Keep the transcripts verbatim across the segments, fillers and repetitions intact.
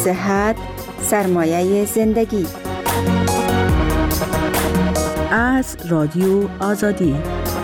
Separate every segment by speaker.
Speaker 1: صحت سرمایه زندگی.
Speaker 2: از رادیو آزادی.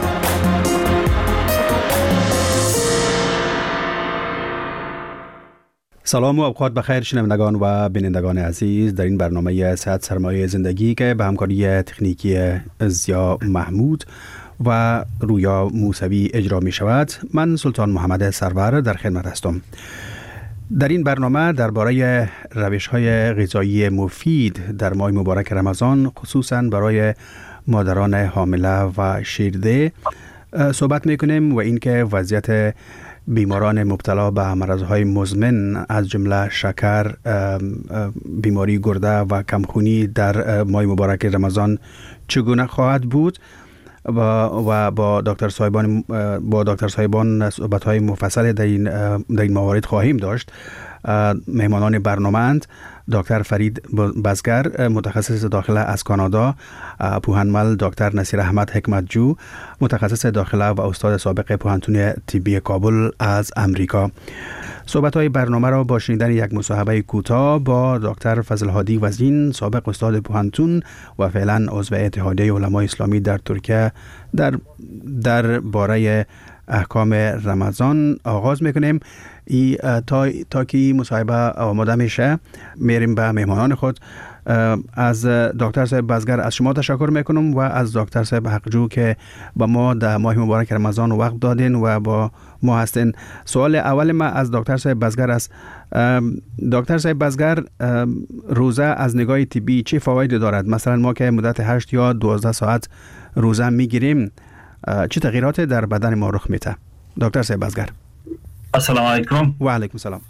Speaker 3: سلام و اوقات بخیر شنوندگان و بینندگان عزیز، در این برنامه صحت سرمایه زندگی که به همکاری تکنیکی زیا محمود و رویا موسوی اجرا می شود، من سلطان محمد سرور در خدمت هستم. در این برنامه درباره روش‌های غذایی مفید در ماه مبارک رمضان، خصوصاً برای مادران حامله و شیرده صحبت می‌کنیم و اینکه وضعیت بیماران مبتلا به مرض‌های مزمن از جمله شکر، بیماری گرده و کمخونی در ماه مبارک رمضان چگونه خواهد بود و و با دکتر صاحبان با دکتر صاحبان صحبت‌های مفصل در این در این موارد خواهیم داشت. مهمانان برنامه اند دکتر فرید بزگر، متخصص داخله از کانادا، پوهنمل دکتر نصیر احمد حکمتجو، متخصص داخله و استاد سابق پوهنتون طبی کابل از امریکا. صحبت‌های برنامه را با شنیدن یک مصاحبه کوتاه با دکتر فضل‌هادی وزین، سابق استاد پوهنتون و فعلا عضو اتحادیه علمای اسلامی در ترکیه، در در باره احکام رمضان آغاز میکنیم. ای تا تا که مصاحبه آماده میشه میریم به مهمانان خود. از دکتر صاحب بزگر از شما تشکر میکنم و از دکتر صاحب حقجو که با ما در ماه مبارک رمضان وقت دادین و با ما هستین. سوال اول ما از دکتر صاحب بزگر است. دکتر صاحب بزگر، روزه از نگاه طبی چه فوایدی دارد؟ مثلا ما که مدت هشت یا دوازده ساعت روزه میگیریم، چه تغییراتی در بدن ما رخ میده؟ دکتر صاحب بزگر.
Speaker 4: السلام علیکم.
Speaker 3: و علیکم السلام.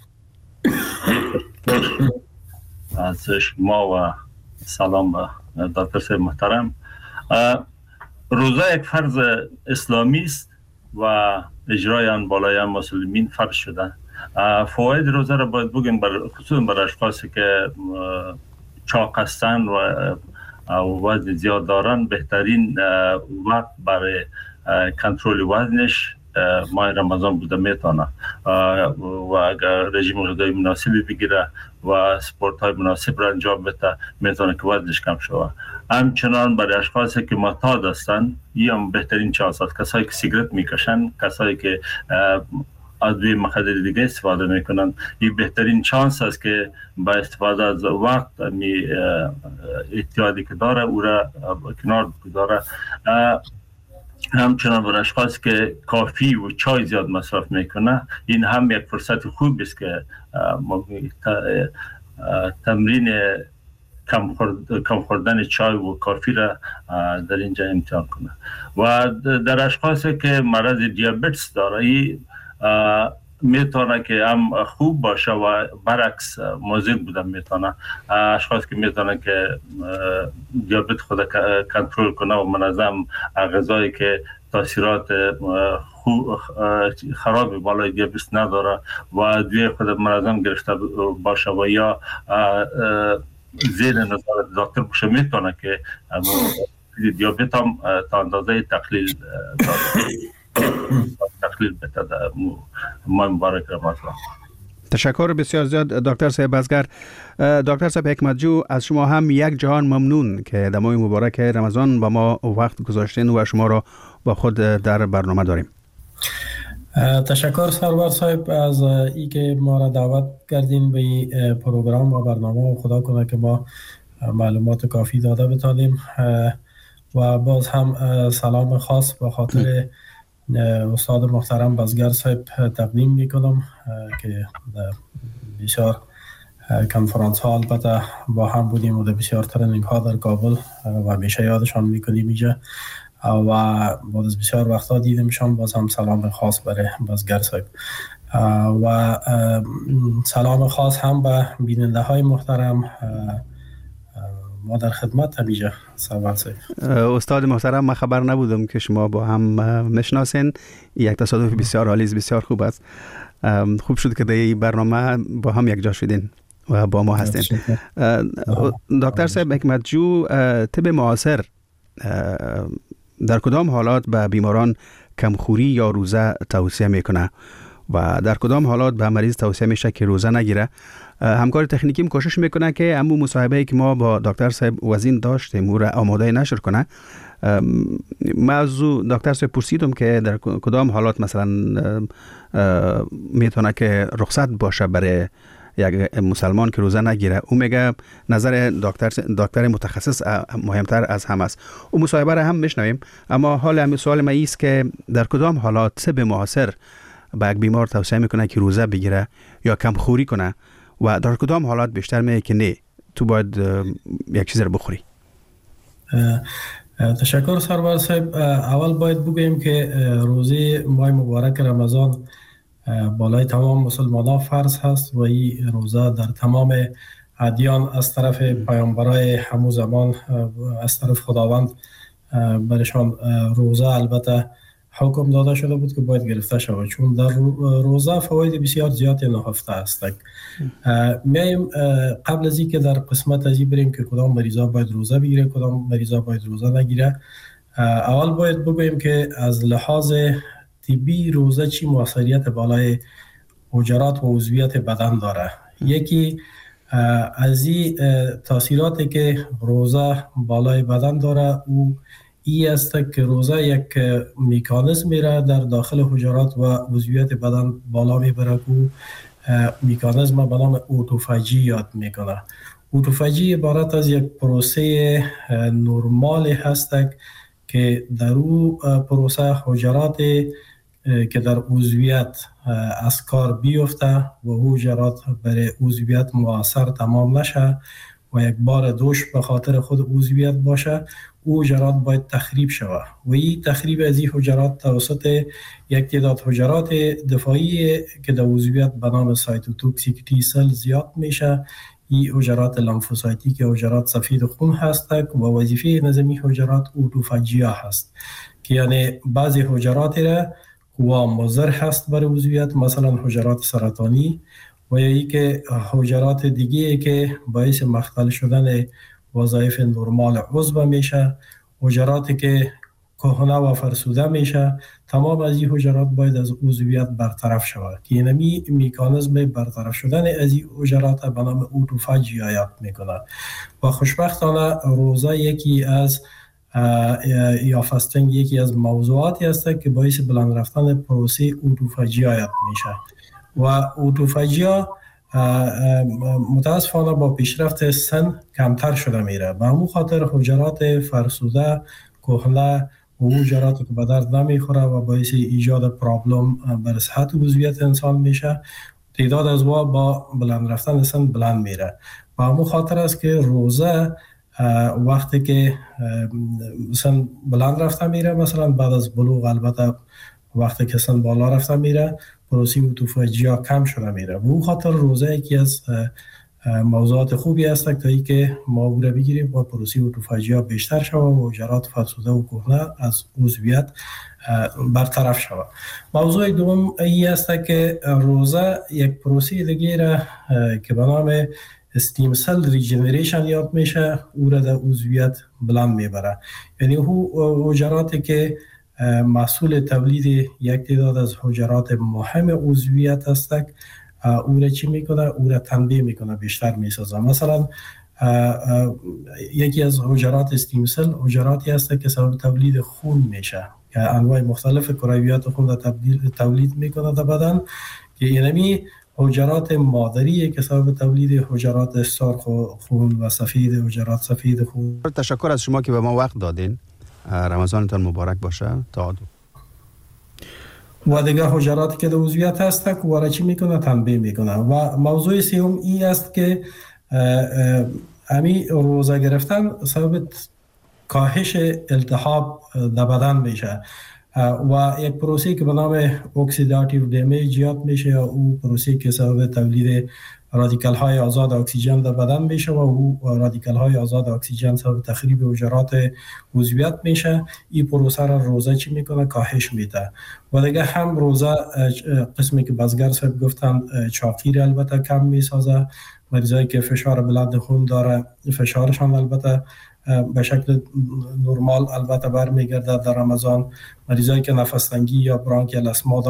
Speaker 4: از شما و سلام به دکتر صاحب محترم. روزه یک فرض اسلامی است و اجرای آن بالای مسلمین فرض شده. فواید روزه را باید بگیم، بر خصوصا برای اشخاصی که چاق هستند و وزن زیاد دارن، بهترین وقت برای کنترل وزنش ماه رمضان بوده میتونه و اگر رژیم غذایی مناسبی بگیره و سپورت های مناسب را انجام بده میتونه که وزنش کم شود. همچنان برای اشخاصی که معتاد هستند این هم بهترین چانس است. کسایی که سیگرت میکشن، کسایی که ادویه مخدر دیگه استفاده میکنن، این بهترین چانس است که با استفاده از وقت می احتیاطی که داره او را کنار بگذاره. همچنان برای اشخاص که کافی و چای زیاد مصرف میکنه، این هم یک فرصت خوب است که تمرین کم خوردن چای و کافی را در اینجا امتحان کنه. و در اشخاصی که مرض دیابت داره، میتونه که هم خوب باشه و برعکس مضر بودن میتونه. اشخاص که میتونه که دیابت خود کنترل کنه و منظم غذایی که تاثیرات خراب بالای دیابت نداره و ادویه خود منظم گرفته باشه و یا زیر نظر دکتر باشه، میتونه که دیابت هم تا اندازه تقلیل تقلیل بده در ماه مبارک رمضان.
Speaker 3: تشکر بسیار زیاد دکتر صاحب بزگر. دکتر صاحب حکمتجو، از شما هم یک جهان ممنون که در ماه مبارک رمضان با ما وقت گذاشتین و شما را با خود در برنامه داریم.
Speaker 5: تشکر سرور صاحب از ای که ما را دعوت کردین به این پروگرام و برنامه و خدا کنه که ما معلومات کافی داده بتانیم. و باز هم سلام خاص به خاطر استاد محترم بزگر صاحب تقدیم میکنم که بسیار کنفرانس ها البته با هم بودیم و بسیار ترنینگ ها در کابل و همیشه یادشان میکنیم اینجا و بعد از بسیار وقتا دیدمشان. باز هم سلام خاص برای بزگر صاحب و سلام خاص هم به بیننده های محترم. ما در خدمت همیشه. سلام صاحب.
Speaker 3: استاد محترم، من خبر نبودم که شما با هم میشناسین. یک تصادف بسیار عالی، بسیار خوب است. خوب شد که در این برنامه با هم یک جا شدین و با ما هستین. دکتر صاحب حکمتجو، طب معاصر در کدام حالات به بیماران کمخوری یا روزه توصیه میکنه و در کدام حالات به مریض توصیه میشه که روزه نگیره. همکار تکنیکیم کوشش میکنه که همون مصاحبه‌ای که ما با دکتر صاحب وزین داشتیم او را آماده نشر کنه. موضوع دکتر صاحب پرسیدم که در کدام حالات مثلا میتونه که رخصت باشه برای یک مسلمان که روزه نگیره. او میگه نظر دکتر دکتر متخصص مهمتر از همه است. او مصاحبه را هم میشنویم، اما حال همین سوال ما است که در کدام حالات طب معاصر به یک بیمار توصیه میکنه که روزه بگیره یا کم خوری کنه و در کدام حالات بیشتر میگه که نه تو باید یک چیز رو بخوری؟
Speaker 5: تشکر سرور صاحب. اول باید بگویم که روزه ماه مبارک رمضان بالای تمام مسلمانان فرض هست و این روزه در تمام ادیان از طرف پیامبرای همون زمان از طرف خداوند برشان روزه البته حکم داده شده بود که باید گرفته شود، چون در روزه فواید بسیار زیادی نهفته است. میایم قبل از اینکه در قسمت ازی بریم که کدام مریضا باید روزه بگیره کدام مریضا باید روزه نگیره، اول باید بگویم که از لحاظ طبی روزه چی موثریت بالای حجرات و عضویت بدن داره. یکی از این تاثیراتی که روزه بالای بدن داره او ای است که روزه یک میکانیزمی را در داخل حجرات و عضویت بدن بالا میبره که میکانیزم به نام اوتوفاژی یاد میکنه. اوتوفاژی عبارت از یک پروسه نرمال هست که در او پروسه حجرات که در عضویت از کار بیفته و حجرات برای عضویت مؤثر تمام نشه و یک بار دوش به خاطر خود عضویت باشه، او حجرات باید تخریب شود و این تخریب از این حجرات توسط یک تعداد حجرات دفاعی که در عضویت به نام سایتوتوکسیک تی سل زیاد میشه. این حجرات لمفوسایتی که حجرات سفید خون هستند و وظیفه نظامی حجرات اوتوفاژیا هست که یعنی بعضی حجرات را و مضر هست برای عضویت، مثلا حجرات سرطانی و یا ای که حجرات دیگه که باعث مختل شدن وظایف نرمال عضو میشه، حجراتی که کهنه و فرسوده میشه، تمام از این حجرات باید از عضویت برطرف شود که اینمی میکانیزم برطرف شدن از این حجرات به نام اوتوفاژیا یاد میکنه. و خوشبختانه روزه یکی از یا فاستینگ یکی از موضوعاتی است که باعث بلند رفتن پروسه اوتوفاژیا یاد میشه و اوتوفاژیا متاسفانه با پیشرفت سن کمتر شده میره. به همون خاطر حجرات فرسوده، کهنه و حجراتی که به درد نمیخوره و باعث ایجاد پرابلم بر صحت و عضویت انسان میشه، تعداد از وا با بلند رفتن سن بلند میره. به همون خاطر است که روزه وقتی که سن بلند رفته میره، مثلا بعد از بلوغ، البته وقتی که سن بالا رفته میره پروسه اوتوفاژیا کم شده میره. به اون خاطر روزه یکی از موضوعات خوبی است تا ای که ما او را بگیریم و پروسه اوتوفاژیا بیشتر شود و حجرات فرسوده و کهنه از عضویت برطرف شود. موضوع دوم ای است که روزه یک پروسه دیگه را که به نام استیم سل ریجنریشن یاد میشه او را در عضویت بلند میبره. یعنی او حجراتی که مسئول تولید یک تعداد از حجرات مهم عضویت است، او را چی میکنه؟ او را تنبیه میکنه، بیشتر میسازه. مثلا یکی از حجرات استیم سل حجراتی است که سبب تولید خون میشه که انواع مختلف کرویات خون را تولید میکنه در بدن که اینمی حجرات مادریه که سبب تولید حجرات سرخ خون و سفید حجرات سفید خون.
Speaker 3: تشکر از شما که به ما وقت دادین. رمضانتان مبارک باشه. تا
Speaker 5: و دیگه حجراتی که در عضویت هست که وارا چی میکنه؟ تنبیه میکنه. و موضوع سوم این است که همین روزه گرفتن سبب کاهش التهاب در بدن میشه و یک پروسه که به نام اکسیداتیو دمیج یاد میشه یا او پروسه که سبب تولید رادیکال های آزاد اکسیژن در بدن میشه و او رادیکال های آزاد اکسیژن سبب تخریب حجرات عضویت میشه. این پروسه را روزه چی میکنه؟ کاهش میده. و دیگه هم روزه قسمی که بازگر صاحب گفتن چاقی را البته کم میسازه. مریضایی که فشار بلند خون داره فشارشان البته به شکل نرمال البته برمیگرده در رمضان. مریضایی که نفس تنگی یا برانکیال اسما داره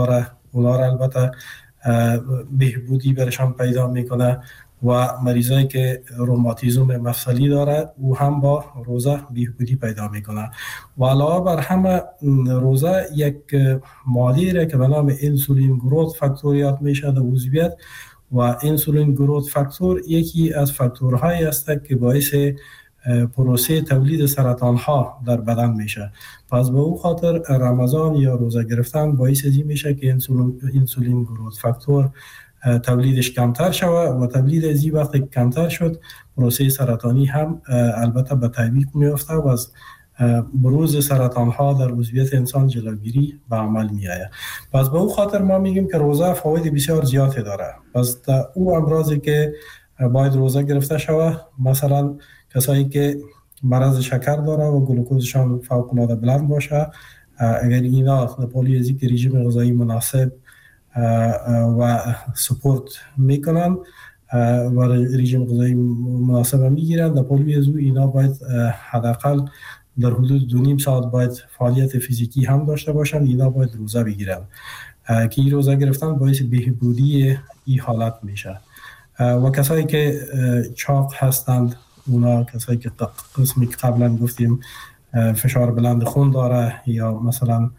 Speaker 5: اونا را البته بهبودی برشان پیدا میکنه و مریضایی که روماتیسم مفصلی داره او هم با روزه بهبودی پیدا میکنه. و علاوه بر همه روزه یک ماده را که به نام انسولین گروت فاکتور یاد میشه در عضویت و انسولین گروت فاکتور یکی از فاکتورهایی است که باعث پروسه تولید سرطان ها در بدن میشه. پس به اون خاطر رمضان یا روزه گرفتن باعث این میشه که انسولین انسولین گروت فاکتور تولیدش کمتر شود و تولید از این وقت کمتر شد پروسه سرطانی هم البته به تعویق میفته و از بروز سرطان ها در عضویت انسان جلوگیری به عمل می آید. پس به اون خاطر ما میگیم که روزه فواید بسیار زیادی داره. پس او امراضی که باید روزه گرفته شود، مثلا کسایی که مرض شکر داره و گلوکوزشان فوق العاده بلند باشه، اگر اینا پالی از اینکه رژیم غذایی مناسب و سپورت میکنن و رژیم غذایی مناسب میگیرن، در پالی از او اینا باید حداقل در حدود دو نیم ساعت باید فعالیت فیزیکی هم داشته باشن. اینا باید روزه بگیرن که این روزه گرفتن باعث بهبودی این حالت میشه. و کسایی که چاق هستند، اونا کسایی که قسمی که قبلا گفتیم فشار بلند خون داره یا مثلا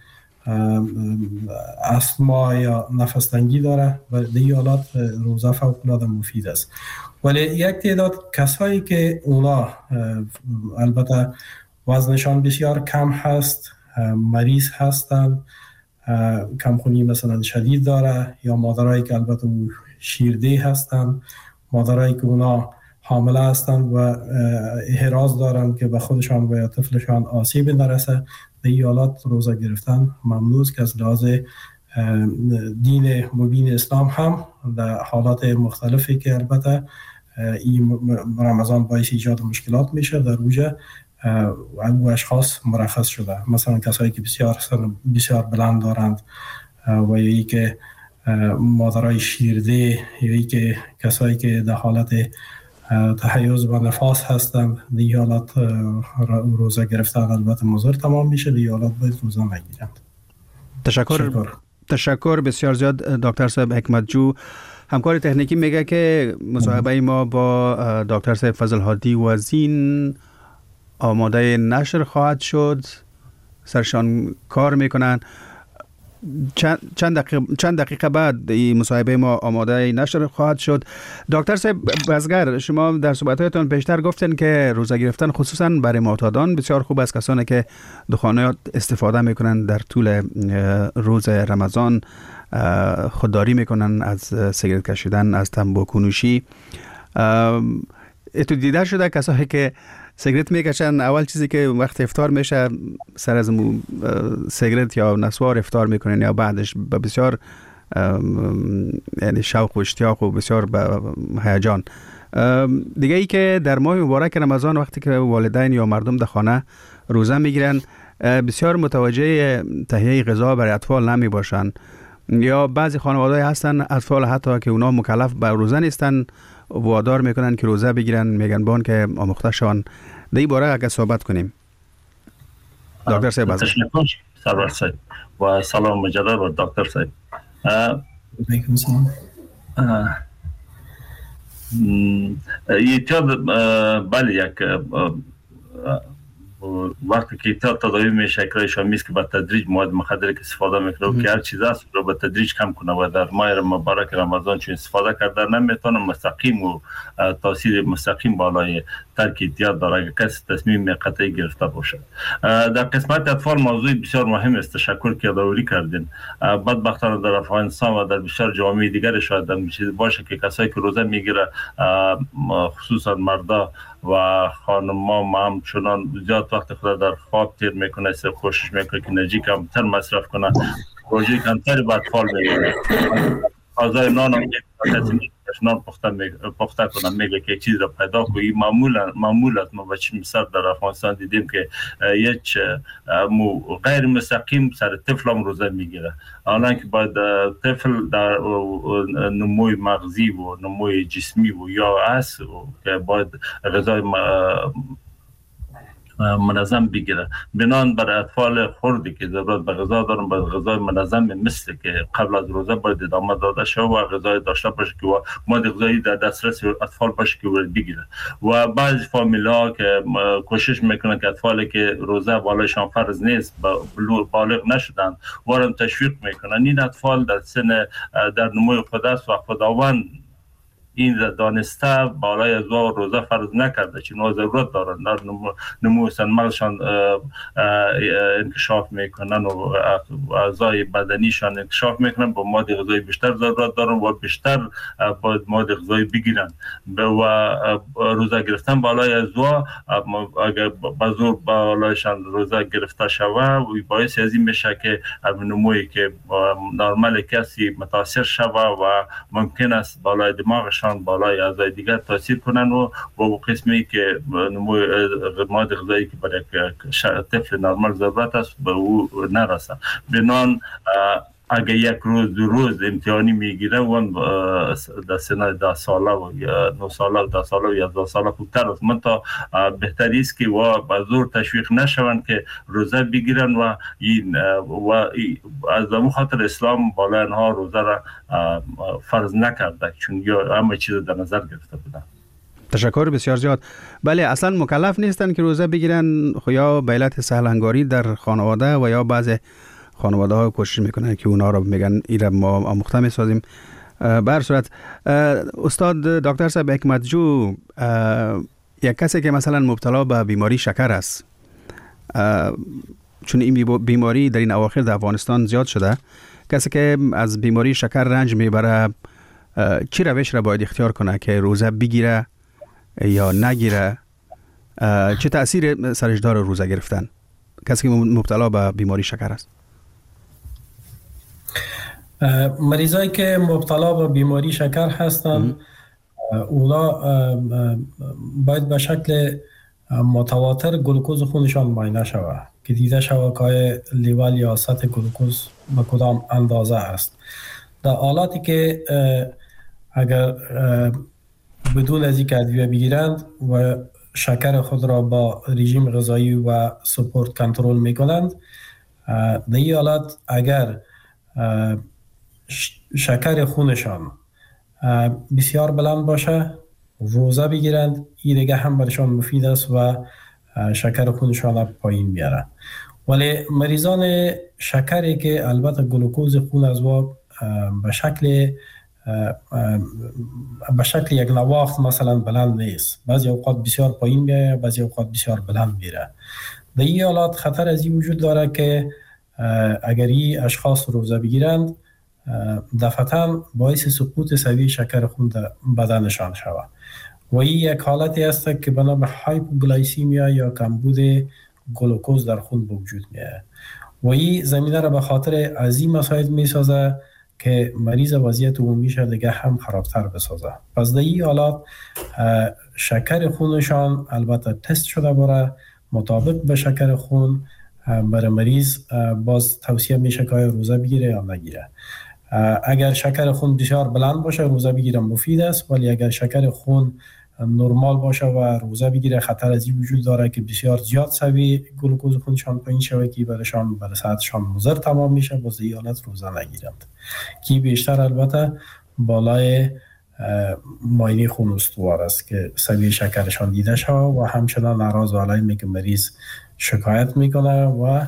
Speaker 5: استما یا نفس تنگی داره، و در این حالات روزه فوق العاده مفید است. ولی یک تعداد کسایی که اونا البته وزنشان بسیار کم هست، مریض هستند، کمخونی مثلا شدید داره، یا مادرایی که البته شیرده هستند، مادرایی که اونا حامله هستند و احراز دارند که به خودشان و یا طفلشان آسیب نرسه، در این حالات روزه گرفتن ممنوع است که از لحاظ دین مبین اسلام هم در حالات مختلفی که البته این رمضان باعث ایجاد مشکلات میشه در روزه و اشخاص مرخص شده، مثلا کسایی که بسیار بسیار بلند دارند و یا ای که مادرای شیرده یا ای که کسایی که در حالت تحیز و نفاس هستند، در حالات روزه گرفتن البته مضر تمام میشه، در حالات باید روزه نگیرند.
Speaker 3: تشکر. تشکر تشکر بسیار زیاد دکتر صاحب حکمت جو. همکار تکنیکی میگه که مصاحبه ما با دکتر صاحب فضل هادی وزین آماده نشر خواهد شد، سرشان کار میکنن. چند چند دقیقه چند دقیقه بعد این مصاحبه ما آماده نشر خواهد شد. دکتر صاحب بزگر، شما در صحبتاتون پیشتر گفتن که روزه گرفتن خصوصا برای معتادان بسیار خوب است، کسانی که دخانیات استفاده میکنن در طول روز رمضان، خودداری میکنن از سیگرت کشیدن، از تنباکو نوشی. اتو دیده شده کسایی که سیگرت میکشن، اول چیزی که وقت افطار میشه سر از سیگرت یا نسوار افطار میکنن، یا بعدش به بسیار یعنی شوق و اشتیاق و بسیار به هیجان. دیگه ای که در ماه مبارک رمضان وقتی که والدین یا مردم در خانه روزه میگیرن، بسیار متوجه تهیه غذا برای اطفال نمی باشن، یا بعضی خانواده هستن اطفال حتی که اونا مکلف به روزه نیستن وادار میکنن که روزه بگیرن، میگن بان که آموخته شون. در این باره اگر صحبت کنیم دکتر صاحب.
Speaker 4: تشکر سرور صاحب و سلام مجدد و دکتر صاحب.
Speaker 5: علیکم سلام.
Speaker 4: ایتیاد بله یک وقتی که ایتیاد تداوی میشه اکرایش همیست که به تدریج مواد مخدر که استفاده میکنه که هر چیز هست رو به تدریج کم کنه و در ماه مبارک رمضان چون استفاده کرده نمیتونه مستقیم و تاثیر مستقیم بالای ترک ایتیاد داره اگر کسی تصمیم قطعی گرفته باشه. در قسمت اطفال موضوع بسیار مهم است، تشکر که یادآوری کردین. بدبختانه در افغانستان و در بسیار جامعه دیگر شاید باشه که کسایی که روزه میگیره خصوصا مردا و خانم‌ها هم چنان زیاد وقت خود در خواب تیر میکنه، سر کوشش میکنه که انرژی کمتر مصرف کنه، انرژی کمتر به اطفال میگیره. غذای نان هم نان پخته پخته کنم میگه که چیز را پیدا کنی. معمولا معمولا ما بچه مثلا در افغانستان دیدیم که یک غیر مستقیم سر طفل هم روزه میگیره، حالا که باید طفل در نموی مغزی و نموی جسمی و یا اس که باید غذای منظم بگیره. بنان برای اطفال خردی که ضرورت به غذا دارن باید غذای منظم مثل که قبل از روزه باید ادامه داده شود و غذای داشته باشه که مواد غذایی در دسترس اطفال باشه که باید بگیره. و بعضی فامیل‌ها که کوشش میکنن که اطفالی که روزه بالایشان فرض نیست بالغ نشدن وارن تشویق میکنن. این اطفال در سن در نموی خود است و خداوند این دانسته بالای از دو روزه فرض نکرده چون اونا ضرورت دارن در نمو سنمالشان انکشاف میکنن و اعضای بدنیشان انکشاف میکنن با مواد غذایی بیشتر ضرورت دارن و بیشتر باید مواد غذایی بگیرن و روزه گرفتن بالای از دو اگر بزرگ بالایشان روزه گرفته شوه و باعث از این میشه که نمویی که نرمال کسی متاثر شوه و ممکن است بالای دماغش بالای اعضای دیگر تاثیر کنن و با قسمی که نموی مواد غذایی که برای طفل نرمال ضرورت است به او نرسه. بنان اگر یک روز دو روز امتحانی میگیره اون در سن ده ساله و یا نه ساله و ده ساله و یازده ساله خوبتر است. من تا بهتری است که و به زور تشویق نشوند که روزه بگیرن و این و از همون خاطر اسلام بالای آنها روزه را فرض نکرده چون یا همه چیز در نظر گرفته بودن.
Speaker 3: تشکر بسیار زیاد. بله اصلا مکلف نیستن که روزه بگیرن یا به علت سهلنگاری در خانواده و یا بعض خانواده ها کوشش میکنن که اونا رو میگن ایره ما آموخته میسازیم. به هر صورت استاد دکتر صاحب حکمتجو، یک کسی که مثلا مبتلا به بیماری شکر است چون این بیماری در این اواخر در افغانستان زیاد شده، کسی که از بیماری شکر رنج میبره چی روش را باید اختیار کنه که روزه بگیره یا نگیره؟ چه تأثیر سرش داره روزه گرفتن کسی که مبتلا به بیماری شکر است؟
Speaker 5: مریضایی که مبتلا به بیماری شکر هستند اونا باید به شکل متواتر گلوکوز خونشان معاینه شود که دیده شود که لیول یا سطح گلوکوز به کدام اندازه است. در حالاتی که اگر بدون از اینکه ادویه بگیرند و شکر خود را با رژیم غذایی و سپورت کنترل میکنند، در این حالت اگر شکر خونشان بسیار بلند باشه روزه بگیرند، این دیگه هم برشان مفید است و شکر خونشان را پایین بیاره. ولی مریضان شکری که البته گلوکوز خون از و به شکل به شکل یک نواخت مثلا بلند نیست، بعضی اوقات بسیار پایین بیاره، بعضی اوقات بسیار بلند بیاره. در این حالات خطر از این وجود داره که اگر این اشخاص روزه بگیرند دفعتاً باعث سقوط سویه شکر خون در بدنشان شود و این یک حالتی است که بنا به هایپوگلایسیمیا یا کمبود گلوکوز در خون به وجود میاد و این زمینه را به خاطر از این مسائل میسازه که مریض وضعیت عمومیش دیگه هم خرابتر بسازه. پس در این حالات شکر خونشان البته تست شده باره مطابق به شکر خون برای مریض باز توصیه میشه که روزه بگیره یا نگیره. اگر شکر خون بسیار بلند باشه روزه بگیره مفید است، ولی اگر شکر خون نرمال باشه و روزه بگیره خطر از این وجود داره که بسیار زیاد سوی گلوکوز خونشان پایین شوه که برایشان برای صحتشان مضر تمام میشه، باز این حالت روزه نگیرند که بیشتر البته بالای معاینه خون استوار است که سوی شکرشان دیده شده و همچنان اعراض و علائمی که مریض شکایت میکنه و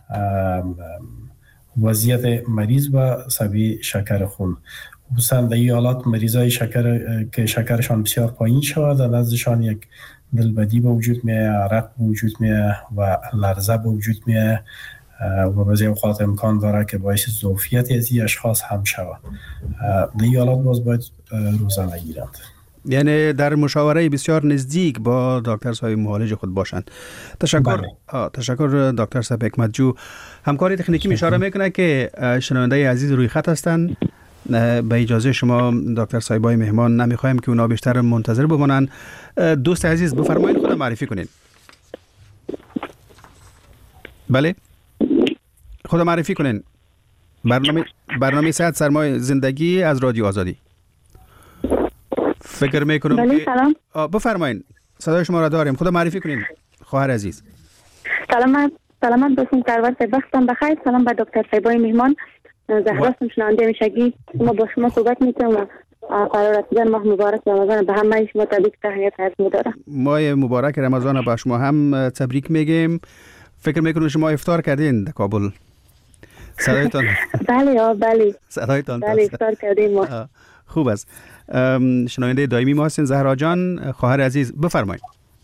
Speaker 5: وضعیت مریض و سوی شکر خون. خصوصا در این حالات مریضای شکر که شکرشان بسیار پایین شود در نزدشان یک دلبدی به وجود میاد، عرق به وجود میاد و لرزه به وجود میاد و بعضی اوقات امکان داره که باعث ضعفیت از این اشخاص هم شود. در این حالات باز باید روزه نگیرند.
Speaker 3: یعنی در مشاوره بسیار نزدیک با دکتر صاحب معالج خود باشند. تشکر. تشکر دکتر صاحب حکمتجو. همکاری تکنیکی اشاره میکنه که شنونده عزیز روی خط هستند. به اجازه شما دکتر صاحبای مهمان نمیخوایم که اونا بیشتر منتظر بمانند. دوست عزیز بفرمایید خود معرفی کنین. بله خود معرفی کنین. برنامه برنامه صحت سرمایه زندگی از رادیو آزادی. فکر میکنم
Speaker 6: بله سلام.
Speaker 3: بفرمایید صدای شما را داریم. خود معرفی کنین خواهر عزیز.
Speaker 6: سلامت سلامت باشین سرور صاحب، وقتتان بخیر. سلام به دکتر صاحبای مهمان. زهرا هستم، شنونده میشگی. ما با شما صحبت میکنم و قرار رسیدن ماه مبارک رمضان به همه شما تبریک تهنیت عرض می‌دارم.
Speaker 3: ماه مبارک رمضان با شما هم تبریک میگیم. فکر میکنم شما افطار کردین در کابل. صدایتان
Speaker 6: بله آ بله
Speaker 3: صدایتان
Speaker 6: بله افطار کردیم ما.
Speaker 3: خوب است. شنونده دائمی ما هستین زهرا جان. خواهر عزیز بفرمایید.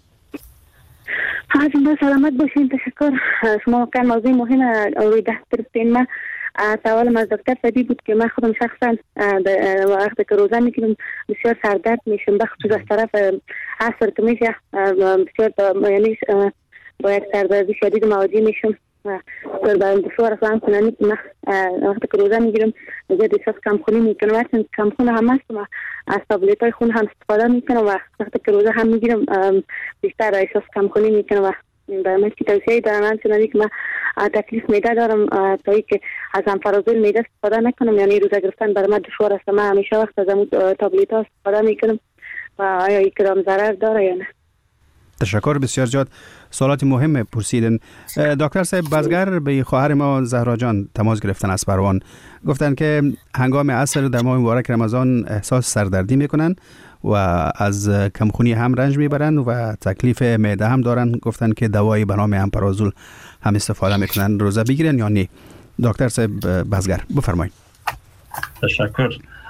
Speaker 6: حاجی سلامت باشین. تشکر. شما واقعا موضوع مهم روی دست گرفتین. ما سوالم از دکتر فدی بود که من خودم شخصا وقتی که روزه میگیرم بسیار سردرد میشم، بخصوص از طرف عصر که میشه بسیار یعنی با یک سردردی شدید مواجه میشم و بسیار برام دشوار است. همچنانی که من وقتی که روزه میگیرم زیاد احساس کمخونی میکنم، وقتی کمخون هم هستم و از تابلت های خون هم استفاده میکنم و وقتی که روزه هم میگیرم بیشتر احساس کمخونی میکنم و برای من که توصیه دارم همچنانی که من تکلیف میده دارم تا ای که از امفرازول میده استفاده نکنم، یعنی روزه گرفتن برای من دشوار است. من همیشه وقت از امون تابلت ها استفاده میکنم و آیا این کدام ضرر داره یا نه؟
Speaker 3: تشکر بسیار زیاد. سوالات مهم پرسیدن. دکتر صاحب بازگر به خواهر ما زهرا جان تماس گرفتن از پروان، گفتن که هنگام عصر در ماه مبارک رمضان احساس سردردی میکنن و از کمخونی هم رنج میبرن و تکلیف معده هم دارن. گفتن که دوایی به نام امپرازول هم استفاده میکنن. روزه بگیرن یا نه؟ دکتر صاحب بازگر بفرمایید.
Speaker 4: تشکر.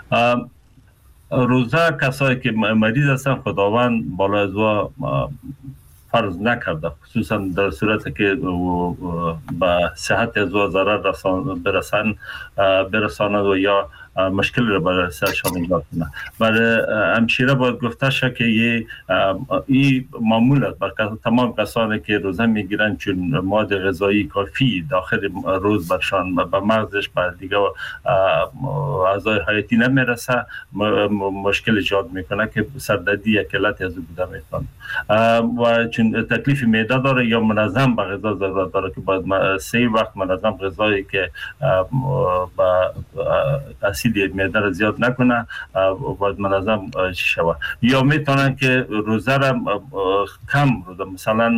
Speaker 4: روزه کسایی که مریض هستن خداوند بالا از و فرض نکرده، خصوصا در صورتی که به صحت از و ضرر برسن برساند و یا مشکل را برای سرشان ایجاد کنه. برای همشیره باید گفته شد که یه این معمول است برای تمام کسانی که روزه میگیرن، چون مواد غذایی کافی داخل روز برشان به مغزش به دیگه اعضای حیاتی نمیرسه، مشکل ایجاد میکنه که سردردی یک علت از بوده میتونه و چون تکلیف معده داره یا منظم به غذا ضرورت داره که باید سه وقت منظم غذایی که با اسید معده را زیاد نکنه باید منظم شود، یا میتونن که روزه را کم روزه مثلا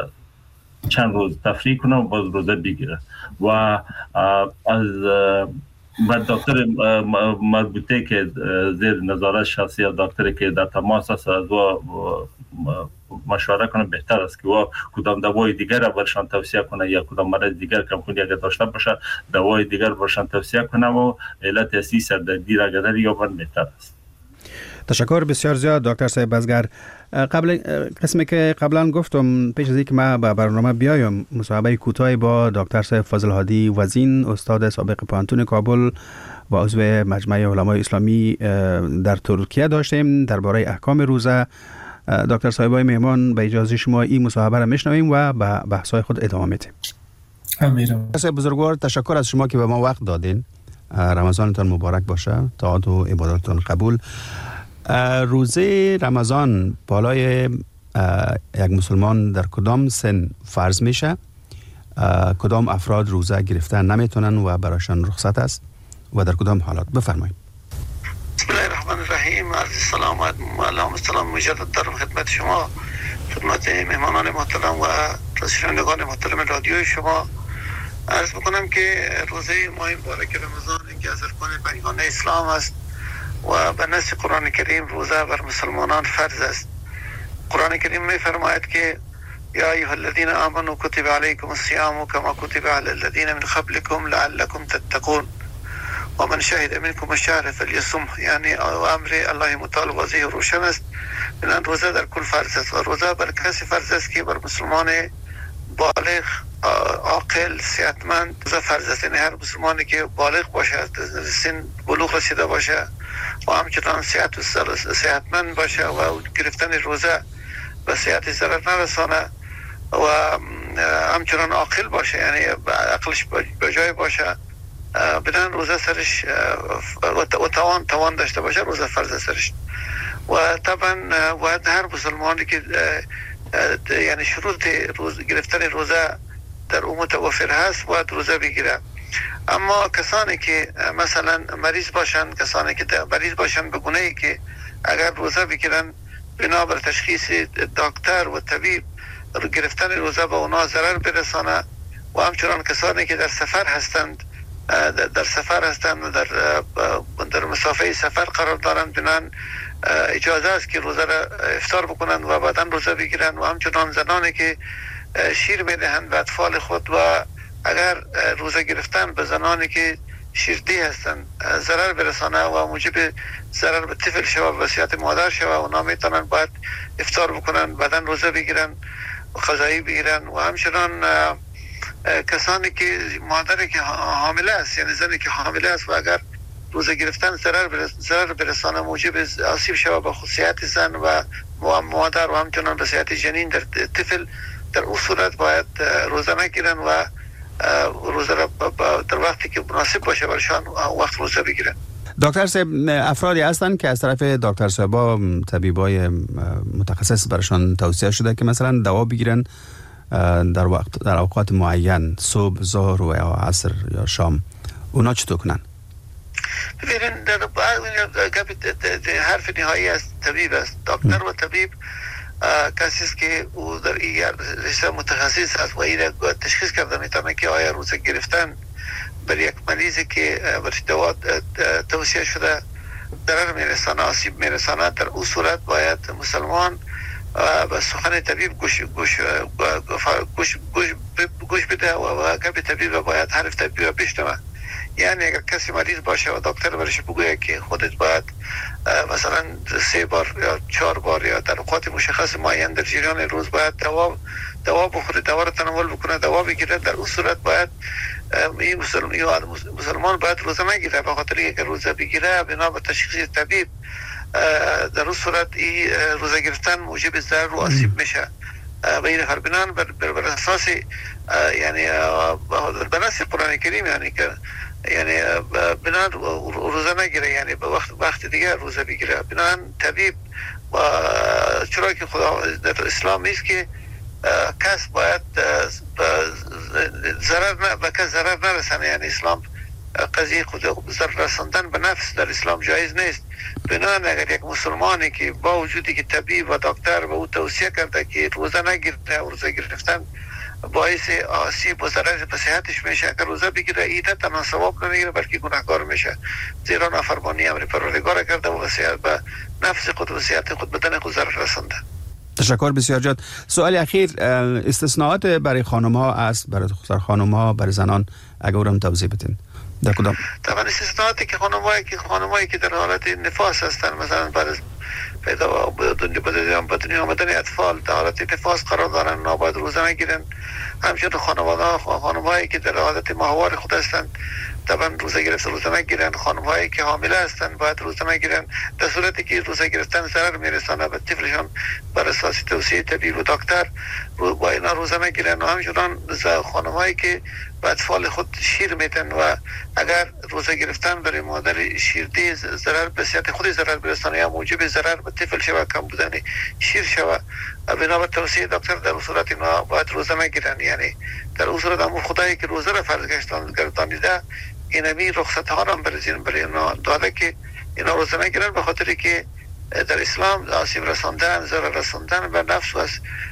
Speaker 4: چند روز تفریح کنه و باز روزه بگیره و از و دکتر مربوطه که زیر نظارت شخصی یا دکتری که در تماس است از و مشوره کنه بهتر است که و کدام دوای دیگر را برشان توصیه کنه یا کدام مرض دیگر کمخونی اگر داشته باشه دوای دیگر برشان توصیه کنه و علت اصلی سردردی را اگر یابن بهتر است.
Speaker 3: تشکر بسیار زیاد دکتر صاحب بازگر. قبل قسمی که قبلا گفتم پیش از اینکه ما به برنامه بیایم مصاحبه کوتاهی با دکتر صاحب فضل هادی وزین، استاد سابق پانتون کابل و عضو مجمع علمای اسلامی در ترکیه داشتیم درباره احکام روزه. دکتر صاحبای مهمان به اجازه شما این مصاحبه را میشنویم و به بحث‌های خود ادامه میدیم.
Speaker 5: امیرم.
Speaker 3: بزرگوار تشکر از شما که به ما وقت دادین. رمضانتان مبارک باشه، طاعت و عبادتتان قبول. روزه رمضان بالای یک مسلمان در کدام سن فرض میشه؟ کدام افراد روزه گرفتن نمیتونن و براشان رخصت است و در کدام حالات؟ بفرمایید.
Speaker 7: بسم الله الرحمن الرحیم. عرض سلامت و سلام مجدد دارم خدمت شما، خدمت مهمانان محترم و شنوندگان محترم رادیوی شما. عرض بکنم که روزه ماه مبارک رمضان یکی از ارکان پنجگانه اسلام است و به نص قرآن کریم روزه بر مسلمانان فرض است. قرآن کریم می فرماید که یا ایها الذین آمنوا کتب علیکم الصیام کما کتب علی الذین من قبلکم لعلکم تتقون و من شهد منکم الشهر فلیصمه، یعنی امر الله متعال واضح و روشن است. بنابراین روزه در کل فرض است و روزه بر کسی فرض است که بر مسلمان بالغ عاقل صحتمند روزه فرض است. یعنی هر مسلمانی که بالغ باشه، سن بلوغ رسیده باشه و همچنان صحت و صحتمند باشه و گرفتن روزه به صحت ضرر نرسانه و همچنان عاقل باشه، یعنی عقلش به جای باشه، بدن روزه سرش و توان توان داشته باشه روزه فرض سرش. و طبعا و هر مسلمانی که یعنی شروط روز گرفتن روزه در او متوفر هست باید روزه بگیره. اما کسانی که مثلا مریض باشن، کسانی که مریض باشن به گونه‌ای که اگر روزه بگیرن بنابر تشخیص دکتر و طبیب گرفتن روزه به اونا ضرر برسانه و همچنان کسانی که در سفر هستند در سفر هستند در در مسافه سفر قرار دارند بنان اجازه است که روزه را افطار بکنند و بعدا روزه بگیرند و همچنان زنانی که شیر میدهند به اطفال خود و اگر روزه گرفتن به زنانی که شیردی هستند ضرر برسانه و موجب ضرر به طفل شود و وصیت مادر شود اونا میتونن باید افطار بکنن بعدا روزه بگیرن و قضایی بگیرن و همچنان کسانی که مادری که حامله است یعنی زنی که حامله است و اگر روزه گرفتن ضرر برس ضرر برسانه موجب آسیب شود به خصوصیت زن و مادر و همچنان به صحت جنین در طفل در اون صورت باید روزه نگیرن و روزه را در وقتی که مناسب باشه برشان وقت روزه بگیرن.
Speaker 3: دکتر صاحب افرادی هستند که از طرف دکتر صاحبا طبیبای متخصص برشان توصیه شده که مثلا دوا بگیرن در وقت در اوقات معین صبح ظهر و یا عصر یا شام اونا چطور کنن؟
Speaker 7: ببینید در حرف نهایی از طبیب است. دکتر و طبیب کسی است که او در این رشته متخصص است و این تشخیص کرده میتونه که آیا روزه گرفتن بر یک مریضی که برش دوا توصیه شده ضرر میرسانه آسیب میرسانه در اون صورت باید مسلمان به سخن طبیب گوش گوش گوش گوش, گوش بده و که طبیب باید حرف طبیب بشنوه. یعنی اگر کسی مریض باشه و دکتر برش بگویه که خودت باید مثلا سه بار یا چهار بار یا در اوقات مشخص معین در جریان روز باید دوا دوا بخوره دوا رو تناول بکنه دوا بگیره در اون صورت باید این مسلمان مسلمان باید روزه نگیره به خاطر اینکه روزه بگیره بنا به تشخیص طبیب در اون صورت این روزه گرفتن موجب ضرر و آسیب میشه به این خاطر بنان بر, بر اساس یعنی بر اساس قرآن کریم یعنی که یعنی بنان روزه نگیره یعنی به وقت وقت دیگه روزه بگیره بنان طبیب و چرا که خدا در اسلام نیست که کس باید ضرر نه به کس ضرر نرسانه یعنی اسلام قضیه خود ضرر رساندن به نفس در اسلام جایز نیست. بنان اگر یک مسلمانی که با وجودی که طبیب و دکتر به او توصیه کرده که روزه نگیره روزه گرفتن باعث آسیب و ضرر به صحتش میشه اگر روزه بگیره این نه تنها ثواب نمیگیره بلکه گناهکار میشه زیرا نافرمانی امر پروردگار کرده و وصیت به نفس خود و صحت خود بدن خود ضرر رسانده.
Speaker 3: تشکر بسیار جاد. سوال اخیر استثناءات برای خانم ها است برای دختر خانم ها برای زنان اگر هم توضیح بدین در کدام؟
Speaker 7: طبعا استثناءاتی که خانمایی که خانمایی که در حالت نفاس هستن مثلا بعد از پیدا به دنیا آمدن اطفال در حالت نفاس قرار دارن نباید روزه نگیرن. همچنین خانواده خانمایی که در حالت ماهوار خود هستند طبعا روزه گرفتن روزه نگیرن. خانمایی که حامله هستند باید روزه نگیرن در صورتی که روزه گرفتن ضرر میرسانه به طفلشان بر اساس توصیه طبیب و دکتر با اینا روزه نگیرن. و همچنین خانمایی که به اطفال خود شیر میدن و اگر روزه گرفتن برای مادر شیردی ضرر به صحت خود ضرر برسانه یا موجب ضرر به طفل شود کم بودن شیر شود بنا به توصیه دکتر در اون صورت اینا باید روزه نگیرن. یعنی در اون صورت امور خدایی که روزه را فرض گردانیده اینمی رخصت ها را برزین برای اینا داده که اینا روزه نگیرن به خاطری که در اسلام آسیب رساندن ضرر رساندن به نفس و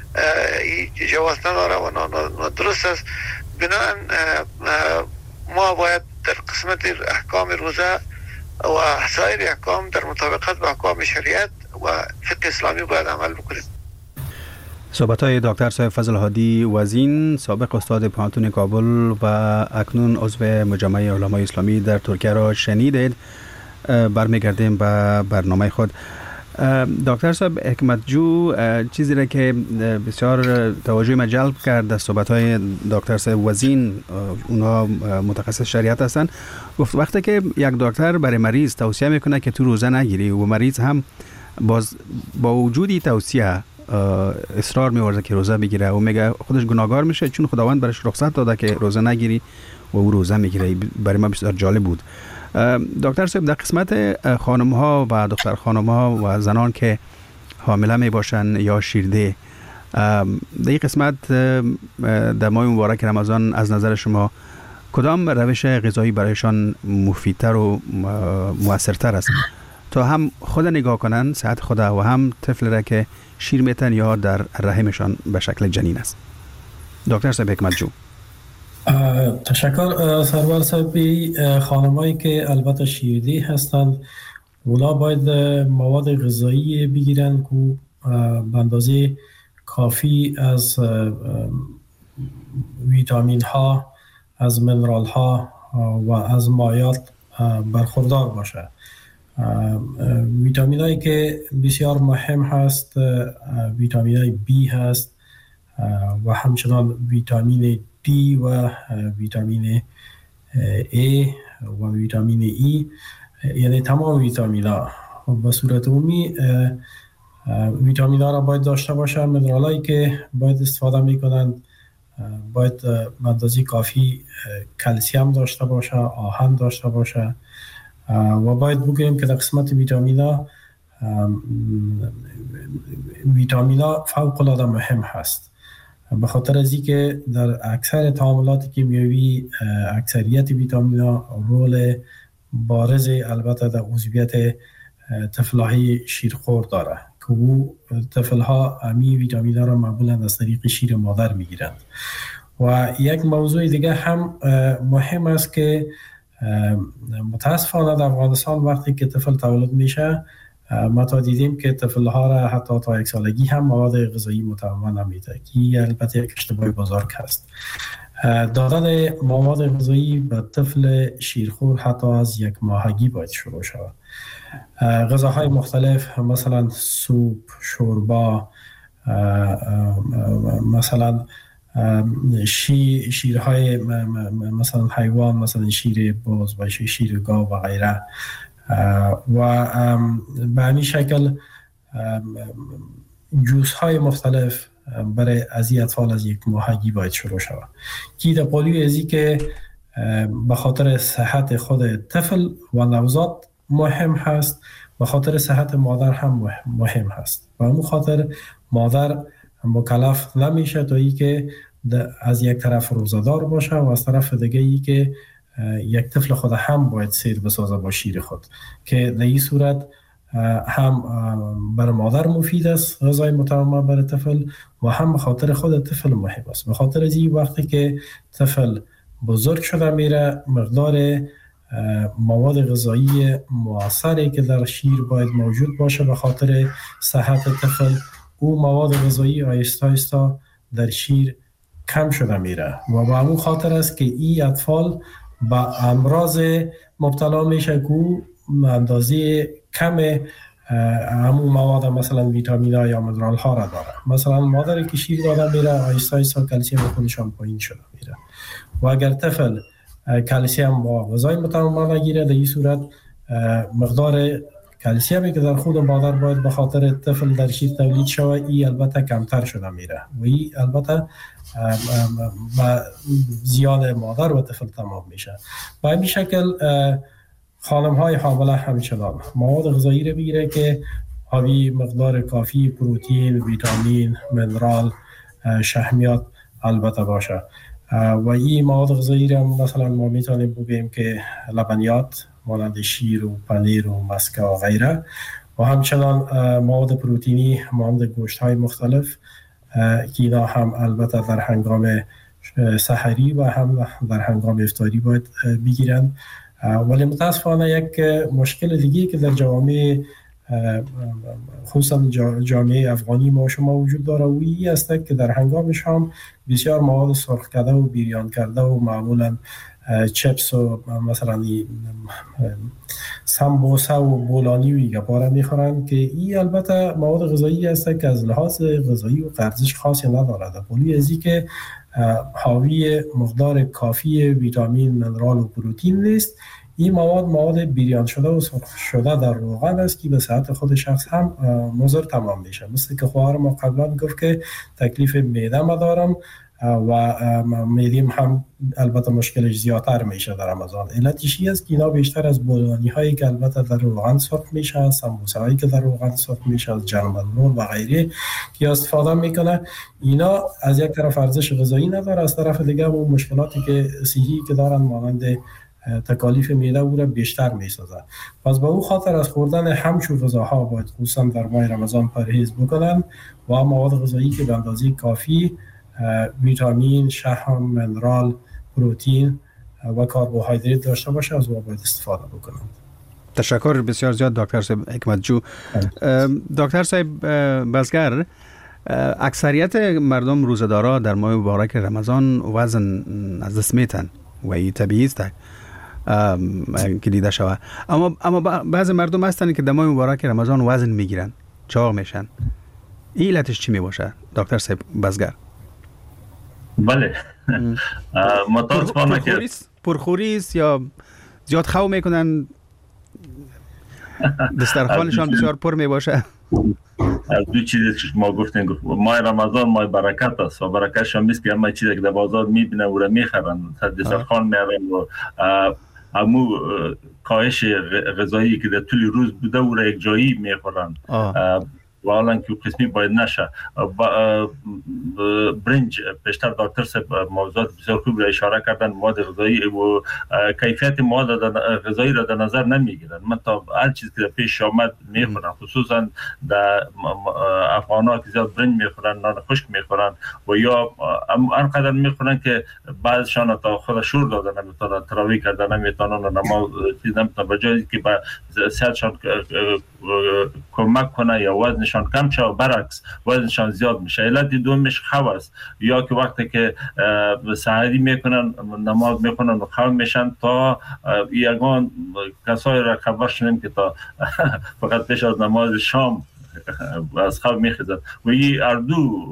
Speaker 7: جواز نداره و درست است. بنابراین ما باید در قسمت احکام روزه و سایر احکام در مطابقت با احکام شریعت و فقه اسلامی باید عمل بکنیم.
Speaker 3: صحبت های دکتر صاحب فضل هادی وزین سابق استاد پانتون کابل و اکنون عضو مجمع علمای اسلامی در ترکیه را شنیدید. برمیگردیم به برنامه خود. دکتر صاحب حکمتجو چیزی را که بسیار توجه ما جلب کرد در صحبت های دکتر صاحب وزین اونا متخصص شریعت هستند گفت وقتی که یک دکتر برای مریض توصیه میکنه که تو روزه نگیری و مریض هم باز با وجودی توصیه اصرار میورزه که روزه بگیره و میگه خودش گناهکار میشه چون خداوند برش رخصت داده که روزه نگیری و او روزه میگیره. برای ما بسیار جالب بود. دکتر صاحب در قسمت خانم ها و دختر خانم ها و زنان که حامله می باشن یا شیرده در این قسمت در ماه مبارک رمضان از نظر شما کدام روش غذایی برایشان مفیدتر و مؤثرتر است تا هم خود نگاه کنن صحت خود و هم طفل را که شیر میتن یا در رحمشان به شکل جنین است. دکتر صاحب حکمت جو.
Speaker 5: تشکر سرور صاحب. خانمایی که البته شیردی هستند اونا باید مواد غذایی بگیرن که به اندازه کافی از ویتامین ها، از منرال ها و از مایات برخوردار باشه. ویتامین هایی که بسیار مهم هست ویتامین های بی هست و همچنان ویتامین دی و ویتامین ای و ویتامین ای، یعنی تمام ویتامین ها به صورت عمومی ویتامین ها را باید داشته باشه. منرال هایی که باید استفاده میکنند باید به اندازه کافی کلسیم داشته باشه، آهن داشته باشه و باید بگوییم که در قسمت ویتامین ها ویتامین ها فوق العاده مهم هست، به خاطر از اینکه در اکثر تعاملات کیمیایی اکثریت ویتامین ها رول بارز البته در عضویت طفل‌های شیرخور داره که او طفل‌ها امی ویتامین ها را معمولا از طریق شیر مادر میگیرند. و یک موضوع دیگه هم مهم است که متاسفانه در افغانستان وقتی که طفل تولد میشه ما تا دیدیم که طفل‌ها را حتی تا یک سالگی هم مواد غذایی متنوع نمیده که البته یک اشتباه بزرگ است. دادن مواد غذایی به طفل شیرخور حتی از یک ماهگی باید شروع شود. غذاهای مختلف مثلا سوپ، شوربا، مثلا شیر شیرهای مثلا حیوان مثلا شیر بز و شیر گاو و غیره و به همین شکل جوس های مختلف برای از این اطفال از یک ماهگی باید شروع شود که در قالب ازی که به خاطر صحت خود طفل و نوزاد مهم هست، به خاطر صحت مادر هم مهم هست و اون خاطر مادر مکلف نمیشه تا ای که از یک طرف روزدار باشه و از طرف دیگه ای که یک طفل خود هم باید سیر بسازه با شیر خود که در این صورت هم برای مادر مفید است غذای متنوع برای طفل و هم به خاطر خود طفل مهم است. به خاطر از این وقتی که طفل بزرگ شده میره مقدار مواد غذایی مؤثری که در شیر باید موجود باشه به خاطر صحت طفل او مواد غذایی آیسته آیسته در شیر کم شده میره و به همون خاطر است که این اطفال با امراض مبتلا میشه که اندازه کم همون مواد مثلا ویتامین ها یا منرال ها را داره. مثلا مادری که شیر داده میره آیسته آیسته کلسیم خودشان پایین شده میره و اگر طفل کلسیم با غذای متنوع نگیره در این صورت مقدار کلسیمی که در خود مادر باید به خاطر طفل در شیر تولید شود ای البته کمتر شده میره و ای البته با زیان مادر و طفل تمام میشه. به این شکل خانم های حامله همچنان مواد غذایی رو بگیره که حاوی مقدار کافی پروتئین، ویتامین، منرال، شحمیات البته باشه و این مواد غذایی رو مثلا ما میتونیم بگیم که لبنیات مانند شیر و پنیر و مسکه و غیره و همچنان مواد پروتئینی مانند گوشت های مختلف که اینا هم البته در هنگام سحری و هم در هنگام افطاری باید بگیرن. ولی متاسفانه یک مشکل دیگه که در جوامع خصوصا جامعه افغانی ما شما وجود داره و این است که در هنگام شام بسیار مواد سرخ کرده و بیریان کرده و معمولا چپس و مثلا سمبوسه و بولانی و ایگه پاره میخورن که این البته مواد غذایی است که از لحاظ غذایی و ارزش خاصی نداره در پولی ازی که حاوی مقدار کافی ویتامین، منرال و پروتئین نیست. این مواد مواد بیریان شده و سرخ شده در روغن است که به صحت خود شخص هم مضر تمام میشه. مثل که خواهر ما قبلا گفت که تکلیف معده ما دارم و میدیم هم البته مشکلش زیادتر میشه در رمضان. علتش این است که اینا بیشتر از بولانی هایی که البته در روغن سرخ میشه، از سمبوسه هایی که در روغن سرخ میشه، از جرمن رول و غیره که استفاده میکنه، اینا از یک طرف ارزش غذایی نداره، از طرف دیگه اون مشکلاتی که صحی که دارن مانند تکالیف معده او را بیشتر میسازد. پس به او خاطر از خوردن همچون غذاها باید خصوصا در ماه رمضان پرهیز بکنند و مواد غذایی که به اندازه کافی ویتامین، شحم، منرال، پروتئین و کربوهیدرات داشته باشه از او باید استفاده بکنند.
Speaker 3: تشکر بسیار زیاد دکتر صاحب حکمتجو. دکتر صاحب بزگر، اکثریت مردم روزه‌دارا در ماه مبارک رمضان وزن از دست میتن و این طبیعی است که دیده شود، اما اما بعضی مردم هستن که در ماه مبارک رمضان وزن میگیرن، چاق میشن. این علتش چی میباشه دکتر صاحب بزگر؟
Speaker 4: بله متاسفانه که
Speaker 3: پرخوری است یا زیاد خو میکنن، دسترخوانشان بسیار پر میباشه.
Speaker 4: از دو چیزی که ما گفتیم، گفت ماه رمضان ماه برکت است و برکتش هم است که همه چیزی که در بازار میبینه او را میخرن، دسترخوان میارن و همو کاهش غذایی که در طول روز بوده او را یک جایی میخورن و حالا که قسمی باید نشه. برنج پیشتر دکتر صاحب موضوعات بسیار خوب را اشاره کردن، مواد غذایی و کیفیت مواد غذایی را در نظر نمیگیرن. من تا هر چیز که پیش آمد میخورن، خصوصا در افغان‌ها که زیاد برنج میخورن، نان خشک میخورن و یا انقدر میخورن که بعضشان تا خود شور دادن نمیتونن، تراویح کردن نمیتونن، نماز چیز نمیتونن، به جایی که به صحتشان کمک کنه یا وزنشان کم شه و برعکس وزنشان زیاد میشه. علت دومش خو است، یا که وقتی که سحری میکنن نماز میکنن و خو میشن تا یگان کسای را خبر شدیم که تا فقط پیش از نماز شام از خواب میخیزد و این اردو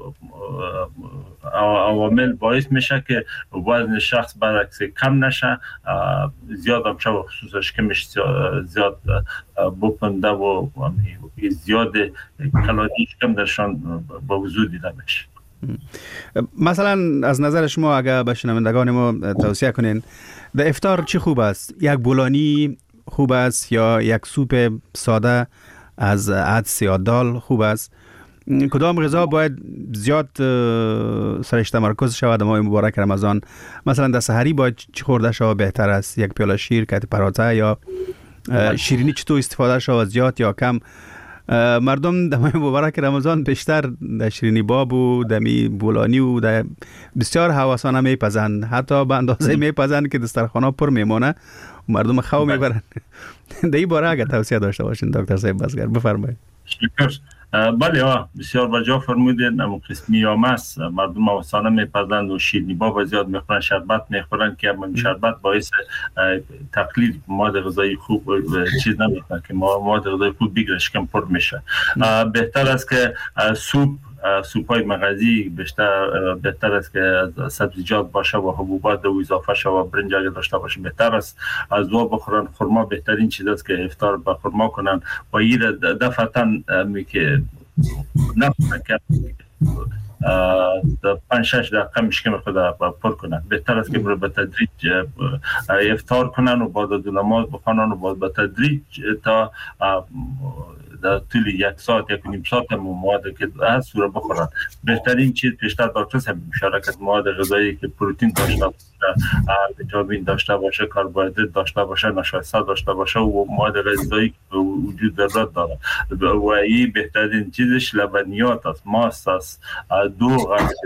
Speaker 4: عوامل باعث میشه که وزن شخص برعکس کم نشه، زیاد هم شه و خصوصا شکمش زیاد بکنده و زیاد کالری کم درشان با وجود دیده میشه.
Speaker 3: مثلا از نظر شما اگر به شنوندگان ما توصیه کنین در افطار چی خوب است؟ یک بولانی خوب است یا یک سوپ ساده از عدس یا دال خوب است؟ کدام غذا باید زیاد سرش تمرکز شود در ماه مبارک رمضان؟ مثلا در سحری باید چی خورده شود بهتر است؟ یک پیاله شیر، کت پراته یا شیرینی چطور استفاده شود زیاد یا کم؟ مردم در ماه مبارک رمضان بیشتر در شیرینی باب و دمی بولانی و در بسیار هواسانه میپزند، حتی به اندازه میپزند که دسترخوان‌ها پر میمونه مردم خو میبرن. در این باره اگر توصیه داشته باشین دکتر صاحب بزگر بفرمایید.
Speaker 4: شکر. بله بسیار بجا فرمودین. اما قسمی هم است، مردم هواسانه میپزند و شیرینی باب زیاد میخورن، شربت میخورن که من شربت باعث تقلیل مواد غذایی خوب چیز نمیکنه که مواد غذایی خوب بگیره، شکم پر میشه. بهتر است که سوپ سوپای مغزی بیشتر بهتر است که سبزیجات باشه و حبوبات و اضافه شه و برنج اگه داشته باشه بهتر است. از دو بخورن. خرما بهترین چیز است که افطار با خرما کنن و این دفعتا می که نفسن که پنج شش دقیقه مشکم خود پر کنن. بهتر است که برای به تدریج افطار کنن و بعد از نماز بخوانن و بعد به تدریج تا در طول یک ساعت یک نیم ساعت مواد که از سوره بخورن. بهترین چیز پیشتر دکتر صاحب اشاره کرد، مواد غذایی که پروتئین داشته باشه، ویتامین داشته باشه، کربوهیدرات داشته باشه، نشایسته داشته باشه و مواد غذایی که وجود ضرورت داره و این بهترین چیزش لبنیات است، ماست است، دوغ است.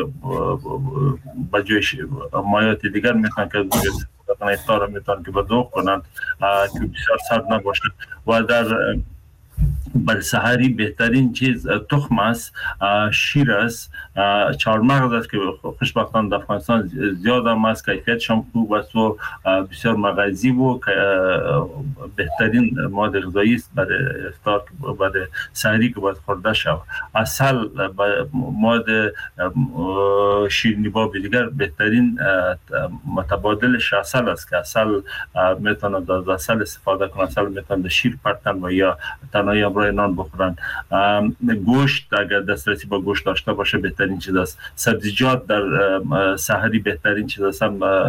Speaker 4: بجایش مایات دیگر میتونن که افطار میتونن که به دوغ کنند که بسیار سرد نباشه. و در بر سحری بهترین چیز تخم است، شیر است، چهارمغز است که خوشبختانه در افغانستان زیاد هم است، کیفیتش هم خوب است و بسیار مغذی و بهترین مواد غذایی است برای افطار برای سحری که باید خورده شود. عسل، مواد شیرینی باب دیگر بهترین متبادلش عسل است که عسل میتونه از عسل استفاده کنه، عسل میتونه شیر پرتن و یا تنهایی هم همراه نان بخورن. گوشت اگر دسترسی با گوشت داشته باشه بهترین چیز است. سبزیجات در سحری بهترین چیز است.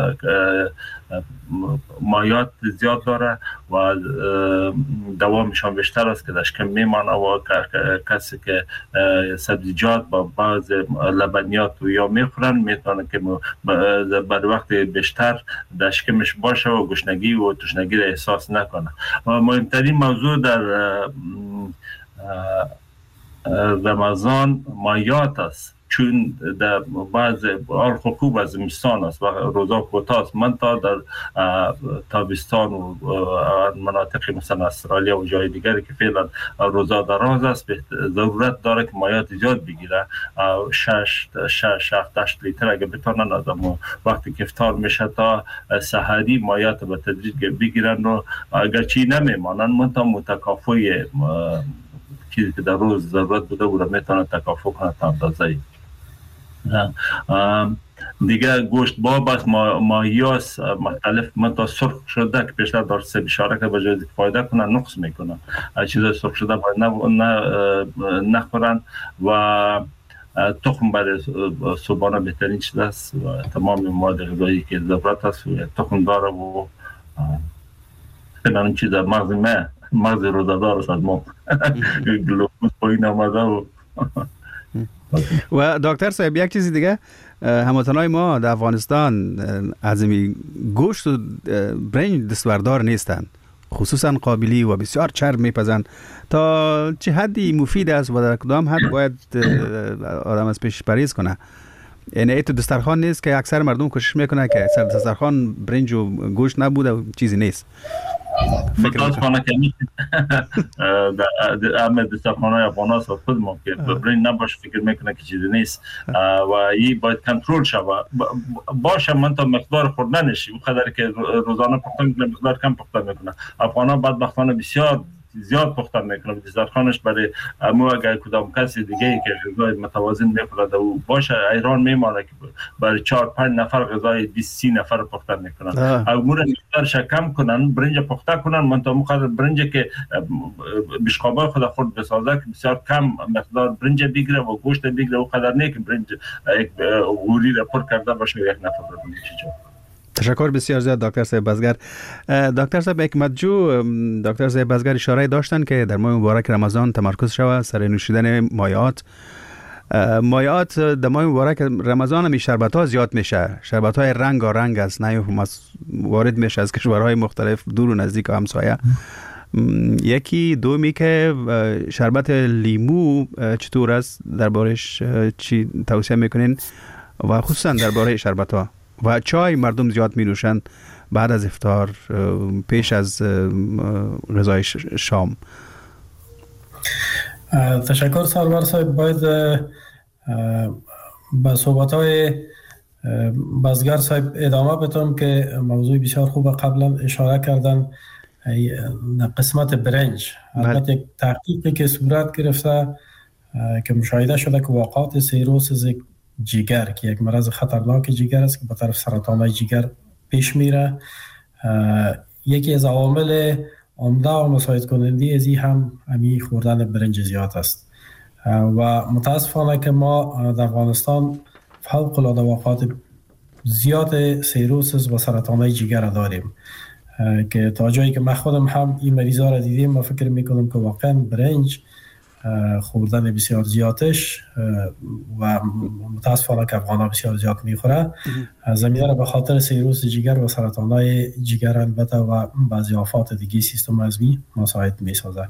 Speaker 4: مایات زیاد داره و دوامشان بیشتر است که داشت کم میمانه و کسی که سبزیجات با بعض لبنیات و یا میخورن میتونه که بر وقت بیشتر دشکمش باشه و گشنگی و تشنگی را احساس نکنه. و مهمترین موضوع در رمضان مایات است، چون در بعض خوب از زمستان است و روزا کوتاه است. من تا در تابستان و مناطق مثلا استرالیا و جای دیگری که فعلا روزا دراز است ضرورت داره که مایات زیاد بگیره. شش شش هشت لیتر اگه بتونن آدم وقتی که افطار میشه تا سحری مایات به تدریج بگیرن و اگر چی نمیمانن منتها متکافی چیزی که در روز ضرورت بوده و را میتونه تکافو کنه تا اندازه‌ای. دیگه گوشت باب است، ماهیاس مختلف منتها سرخ شده که بیشتر در سه اشاره که به جای فایده کنن نقص میکنن. چیزای سرخ شده باید نخورن و تخم برای صبحانه بهترین چیز است و تمام مواد غذایی که ضرورت است تخم داره و این چیز مغز ما مغز روزادار است از ما گلوکوز پایین آمده و
Speaker 3: و دکتر صاحب یک چیزی دیگه، هموطنای ما در افغانستان از این گوشت و برنج دستوردار نیستند، خصوصا قابلی و بسیار چرب میپزند. تا چه حدی مفید است و در کدام حد باید آدم از پیش پرهیز کنه؟ یعنی ای تو دسترخوان نیست که اکثر مردم کوشش میکنه که سر دسترخوان برنج و گوشت نبوده و چیزی نیست.
Speaker 4: متاسفانه که نیست. همه دسترخوان‌های افغان هاست و خود ما که برنج نباشه فکر میکنه که چیزی نیست و این باید کنترل شود. باشه من تا مقدار خوردنشی اونقدر که روزانه پخته میکنه مقدار کم پخته میکنه. افغان ها بدبختانه بسیار زیاد پخته میکنه دسترخوانش برای مو اگر کدام کسی دیگه ای که غذای متوازن میخوره و باشه ایران میمانه که برای چهار پنج نفر غذای بیست سی نفر پخته میکنن. امور مقدارش کم کنن، برنج پخته کنن، من تا مقدار برنج که بشقابای خود خود بسازه که بسیار کم مقدار برنج بگیره و گوشت بگیره و قدر نه که برنج یک غوری را پر کرده باشه یک نفر رو بشه.
Speaker 3: تشکر بسیار زیاد دکتر صاحب بزگر. دکتر صاحب حکمتجو، دکتر صاحب بزگر اشاره داشتن که در ماه مبارک رمضان تمرکز شود سر نوشیدن مایعات. مایعات در ماه مبارک رمضان هم شربت ها زیاد میشه، شربت های رنگ و رنگ است، نه وارد میشه از کشورهای مختلف دور و نزدیک و همسایه. یکی دومی که شربت لیمو چطور است، دربارش چی توصیه میکنین و خصوصا درباره شربت ها؟ و چای مردم زیاد می نوشن بعد از افطار پیش از غذای شام.
Speaker 5: تشکر سرور صاحب. باید به صحبت های بزگر صاحب ادامه بدم که موضوع بسیار خوب قبلا اشاره کردن قسمت برنج. البته یک تحقیقی که صورت گرفته که مشاهده شده که واقعات سیروسیس جگر که یک مرض خطرناک جگر است که به طرف سرطان جگر پیش میره، یکی از عوامل عمده و مساعد کننده از این هم همین خوردن برنج زیاد است و متاسفانه که ما در افغانستان فوق العاده واقعات زیاد سیروسیس و سرطان جگر داریم که تا جایی که من خودم هم این مریضا را دیدیم و فکر میکنم که واقعا برنج خوردن بسیار زیادش و متاسفانه که افغان ها بسیار زیاد میخوره زمینه را به خاطر سیروس جگر و سرطان های جگر البته و بعضی آفات دیگه سیستم عصبی مساعد میسازه.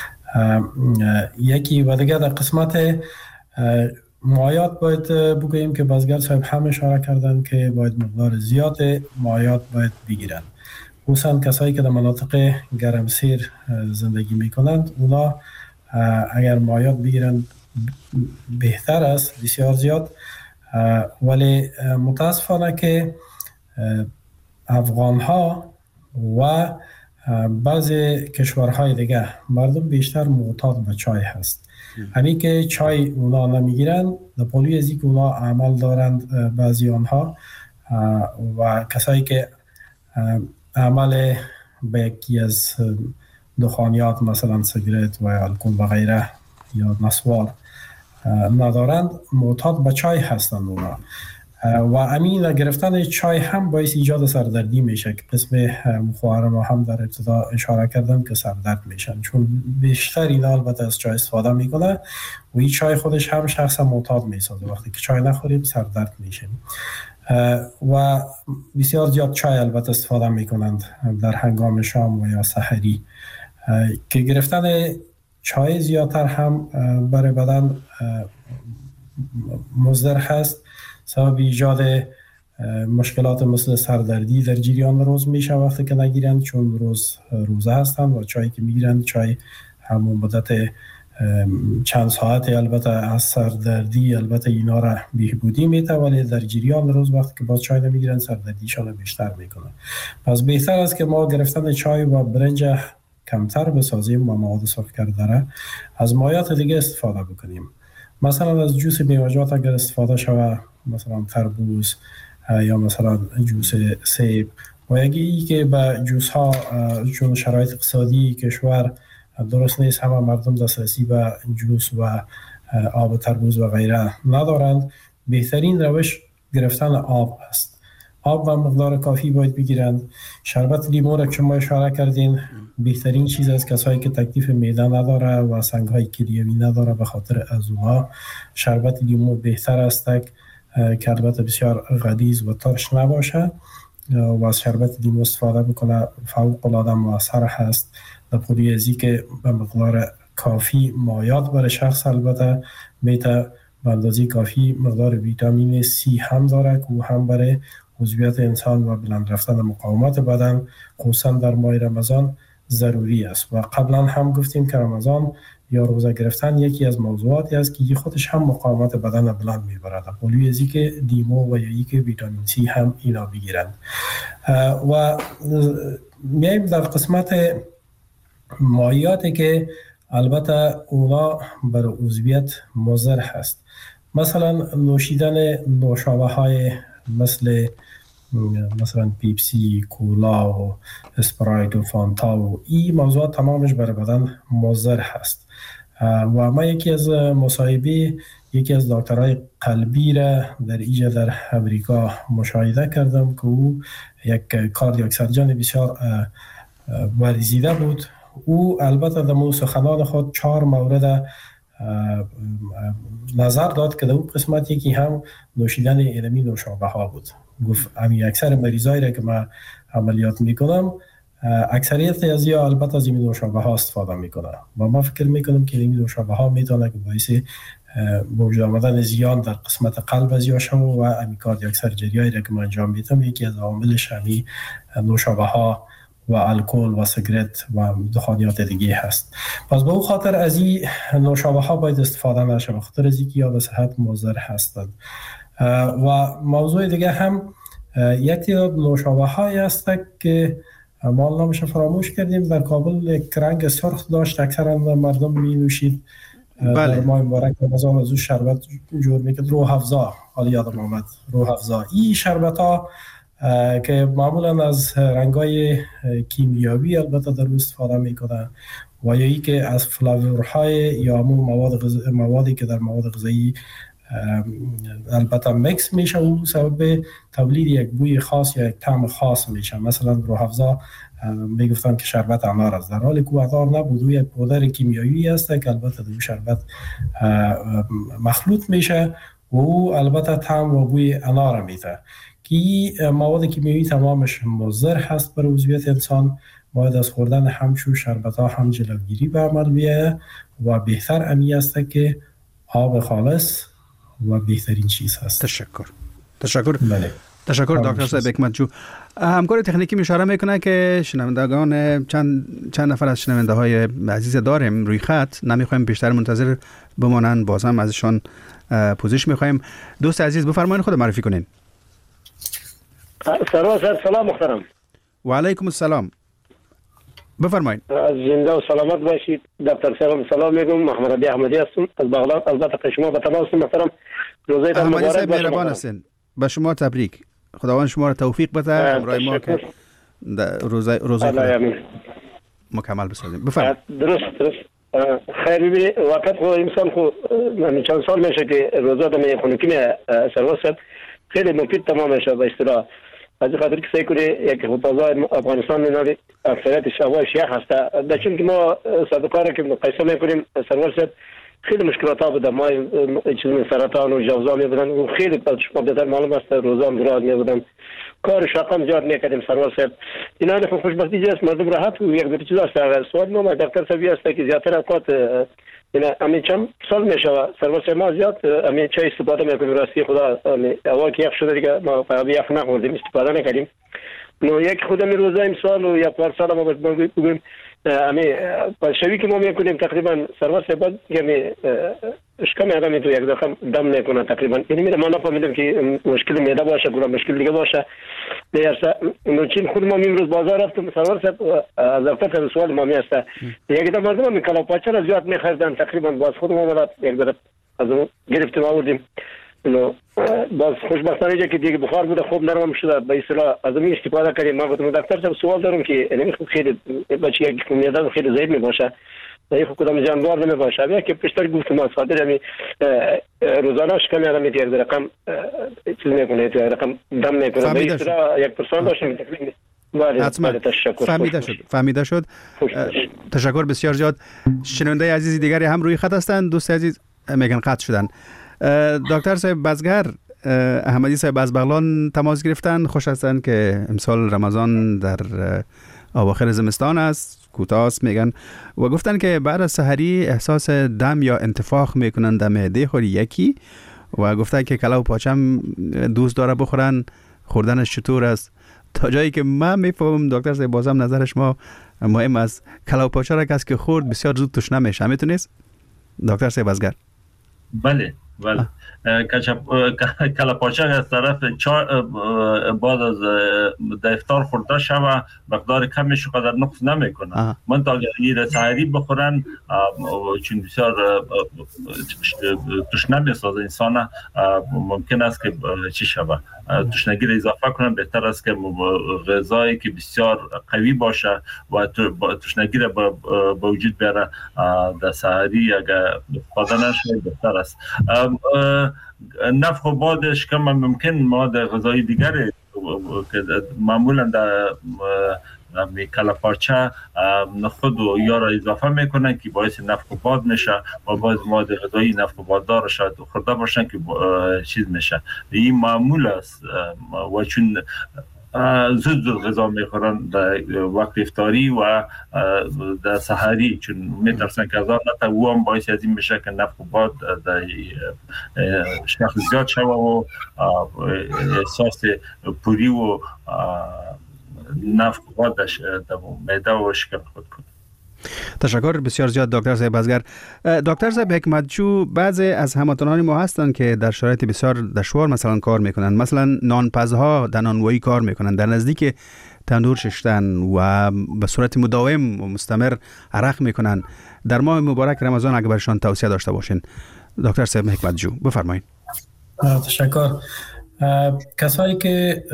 Speaker 5: یکی و دیگه در قسمت مایات باید بگوییم که بازگر صاحب هم اشاره کردن که باید مقدار زیاد مایات باید بگیرن، خصوصا کسایی که در مناطق گرمسیر زندگی میکنند. اونا اگر مایات بگیرن بهتر است بسیار زیاد، ولی متاسفانه که افغان ها و بعضی کشورهای دیگه مردم بیشتر معتاد به چای هست. همین که چای اونا نمیگیرن در پالوی از این که اونا عمل دارند بعضی آنها و کسایی که عمل به یکی از دخانیات مثلا سیگرت و الکل و غیره یا نسوار ندارند معتاد به چای هستند اونا. و امین گرفتن چای هم باعث ایجاد سردردی میشه که قسم خواهر ما هم در ابتدا اشاره کردم که سردرد میشن، چون بیشتر اینا البته از چای استفاده میکنه و این چای خودش هم شخص معتاد میسازه. وقتی که چای نخوریم سردرد میشیم و بسیار زیاد چای البته استفاده میکنند در هنگام شام و یا سحری که گرفتن چای زیادتر هم برای بدن مضر هست، سبب ایجاد مشکلات مثل سردردی در جریان روز میشه وقتی که نگیرند، چون روز روزه هستند و چایی که میگیرند چای همون مدت چند ساعت البته از سردردی البته اینا را بهبودی میده، ولی در جریان روز وقتی که باز چای نمیگیرند سردردیشان بیشتر میکنه. پس بهتر است که ما گرفتن چای و برنج کمتر بسازیم و مواد سرخ داره از مایات دیگه استفاده بکنیم. مثلا از جوس میوه‌جات اگر استفاده شود، مثلا تربوز یا مثلا جوس سیب و یکی که به جوس ها چون شرایط اقتصادی کشور درست نیست، همه مردم دسترسی به جوس و آب تربوز و غیره ندارند، بهترین روش گرفتن آب است. آب و مقدار کافی باید بگیرند. شربت لیمو را که ما اشاره کردین بهترین چیز است. کسایی که تکلیف معده نداره و سنگ‌های کلیوی نداره به خاطر عضوها، شربت لیمو بهتر است که البته بسیار غلیظ و ترش نباشه و از شربت لیمو استفاده بکنه فوق العاده موثر هست. در پولی ازی که به مقدار کافی مایات برای شخص البته میته به اندازه کافی مقدار ویتامین سی هم داره که هم برای عضویت انسان و بلند رفتن مقاومت بدن خصوصا در ماه رمضان ضروری است. و قبلا هم گفتیم که رمضان یا روزه گرفتن یکی از موضوعاتی است که خودش هم مقاومت بدن بلند میبره. پولوی ازی که دیمو و یا ای که ویتامین سی هم اینا بگیرند. و میایم در قسمت مایاتی که البته اونا برای عضویت مضر هست. مثلا نوشیدن نوشابه های مثل مثلا پیپسی، کولا و اسپرایت و فانتا و این موضوع تمامش برای بدن مضر هست. و ما یکی از مصاحبه یکی از دکترای قلبی را در ایجا در امریکا مشاهده کردم که او یک کاردیاک سرجن بسیار ورزیده بود. او البته در مو سخنان خود چهار مورد نظر داد که در اون قسمت یکی هم نوشیدن علمی نوشابه ها بود. گفت امی اکثر مریضایی را که من عملیات میکنم اکثریت از یا البته از این نوشابه ها استفاده میکنه و ما فکر میکنم که این نوشابه ها میتونه که باعث وجود آمدن زیان در قسمت قلب از یا شما و امی کاردیاک سرجریایی را که من انجام میدم یکی از عواملش امی نوشابه ها و الکل و سیگرت و دخانیات دیگه هست. پس به اون خاطر از این نوشابه ها باید استفاده نشه، به خاطر از اینکه یا به صحت مضر هستند. و موضوع دیگه هم یک تعداد نوشابه هایی هست که ما نامش فراموش کردیم. در کابل یک رنگ سرخ داشت، اکثرا مردم می نوشید. بله. در ماه مبارک رمضان از اون شربت جور میکرد، روح افزا، حالا یادم آمد روح افزا. این شربت ها که معمولا از رنگای کیمیایی البته در اون استفاده میکنن و یا ای که از فلاورهای یا همون مواد غذا... موادی که در مواد غذایی البته مکس میشه و سبب تولید یک بوی خاص یا یک طعم خاص میشه. مثلا روح افزا میگفتن که شربت انار است، در حالی که انار نبود، او یک پودر کیمیایی است که البته در شربت مخلوط میشه و او البته طعم و بوی انار میده که مواد کیمیایی تمامش مضر هست برای عضویت انسان. باید از خوردن همچون شربت ها هم جلوگیری به عمل بیاید و بهتر امی است که آب خالص و بهترین چیز هست.
Speaker 3: تشکر. تشکر.
Speaker 5: بله.
Speaker 3: تشکر دکتر صاحب حکمتجو. همکار تکنیکی اشاره میکنه که شنوندگان چند چند نفر از شنونده های عزیز داریم روی خط، نمیخوایم بیشتر منتظر بمانن، باز هم ازشان پوزش میخوایم. دوست عزیز بفرمایید خود معرفی کنین.
Speaker 8: سلام سلام محترم.
Speaker 3: و علیکم السلام. بفرمایید.
Speaker 8: از زنده و سلامت باشید. دکتر صاحب سلام میگم. محمد علی احمدی هستم از بغداد. البته شما به تماس محترم روزایتان مبارک باشه.
Speaker 3: مهربان هستین. به شما تبریک. خداوند شما را توفیق بده. برای ما که روزه روزه مکمل بسازیم. بفرمایید.
Speaker 8: درست درست خیلی بی وقت خو انسان خو من چند سال میشه که روزا دم خونکی سرویس خیلی مفید تمام میشه به اصطلاح. از خاطر که سعی کنه یک حفاظت افغانستان می‌نوید اکثریت شبای شیخ هست. در چون که ما صدقاره که مقایسه میکنیم سرویس خیلی مشکلات ها بوده. ما چیز من سرطان و جوزا می بودن و خیلی شما بهتر معلوم است روزا هم دراز می بودن. کارش رقم زیاد میکردیم سرویس. اینا نه خوشبختی جاست مردم راحت و یک دو چیز است. سوال ما دکتر سوی است که زیادتر اوقات اینا همین چند سال میشه سرویس ما زیاد همین چای استفاده میکنیم راستی خدا اول که یک شده دیگه ما فقط یک نخوردیم استفاده نکردیم. نو یک خودم روزا امسال و یک بار سال ما بگیم امی پشوی که ما میکنیم تقریبا سرویس بعد یعنی اشکال آدمی تو یک دفعه دم میکنه تقریبا. یعنی میره ما نفهمیدم که مشکل معده باشه یا مشکل دیگه باشه. درسته نوچین خود ما امروز بازار رفتم سرویس از دفتر سوال ما میاسته یک دفعه مردم میکلا پاچه از زیاد میخریدن تقریبا باز خود ما مرد یک دفعه از اون گرفتیم آوردیم. نو باز خوشبختانه که دیگه بخار بوده خوب نرم شده به اصطلاح از این استفاده کردیم. ما گفتم دکتر صاحب سوال دارم که یعنی خیلی بچه یک میاد خیلی ضعیف میباشه این خود کدام جانور نمیباشه. یا که پیشتر گفتم از خاطر همین روزانه شکم آدم یک رقم چیز میکنه یک رقم دم میکنه به اصطلاح یک پرسان باشه
Speaker 3: حتما فهمیده شد فهمیده شد تشکر بسیار زیاد. شنونده عزیزی دیگری هم روی خط هستند. دوست عزیز میگن قطع شدن. دکتر صاحب بزگر احمدی صاحب از بغلان تماس گرفتن. خوش هستند که امسال رمضان در اواخر زمستان است کوتاست میگن و گفتن که بعد از سحری احساس دم یا انتفاخ میکنن در معده خود یکی و گفتن که کلاو پاچم دوست داره بخورن خوردنش چطور است. تا جایی که من میفهمم دکتر صاحب بازم نظر شما مهم است. کلاو پاچه را کسی که خورد بسیار زود تشنه میشه میتونید دکتر صاحب بزگر؟
Speaker 4: بله بله کلا پاچه از طرف بعد از افطار خورده شوه مقدار کمش قدر نقص نمیکنه. من تا اگر سحری بخورن چون بسیار تشنه میسازه انسان ممکن است که چی شوه تشنگی را اضافه کنن. بهتر است که غذایی که بسیار قوی باشه و تشنگی را به وجود بیاره در سحری اگر استفاده نشه بهتر است. نفخ و بادش کم ممکن مواد غذایی دیگری که معمولا در کلا پارچه نخود و یا را اضافه میکنن که باعث نفخ و باد میشه و باعث مواد غذایی نفخ و باددار شاید خورده باشن که چیز میشه. این معمول است و چون زود زود غذا میخورن در وقت افطاری و در سحری چون میترسن که غذا نتا و هم باعث از این میشه که نفخ و باد در شخص زیاد شوه و احساس پوری و نفخ و باد در معده و شکم خود کنه.
Speaker 3: تشکر بسیار زیاد دکتر صاحب بزگر. دکتر صاحب حکمتجو بعضی از هموطنان ما هستند که در شرایط بسیار دشوار مثلا کار میکنن، مثلا نانپزها در نانوایی کار میکنن، در نزدیک تندور ششتن و به صورت مداوم و مستمر عرق میکنن. در ماه مبارک رمضان اگر برشان توصیه داشته باشین دکتر صاحب حکمتجو بفرمایید.
Speaker 5: تشکر. کسایی که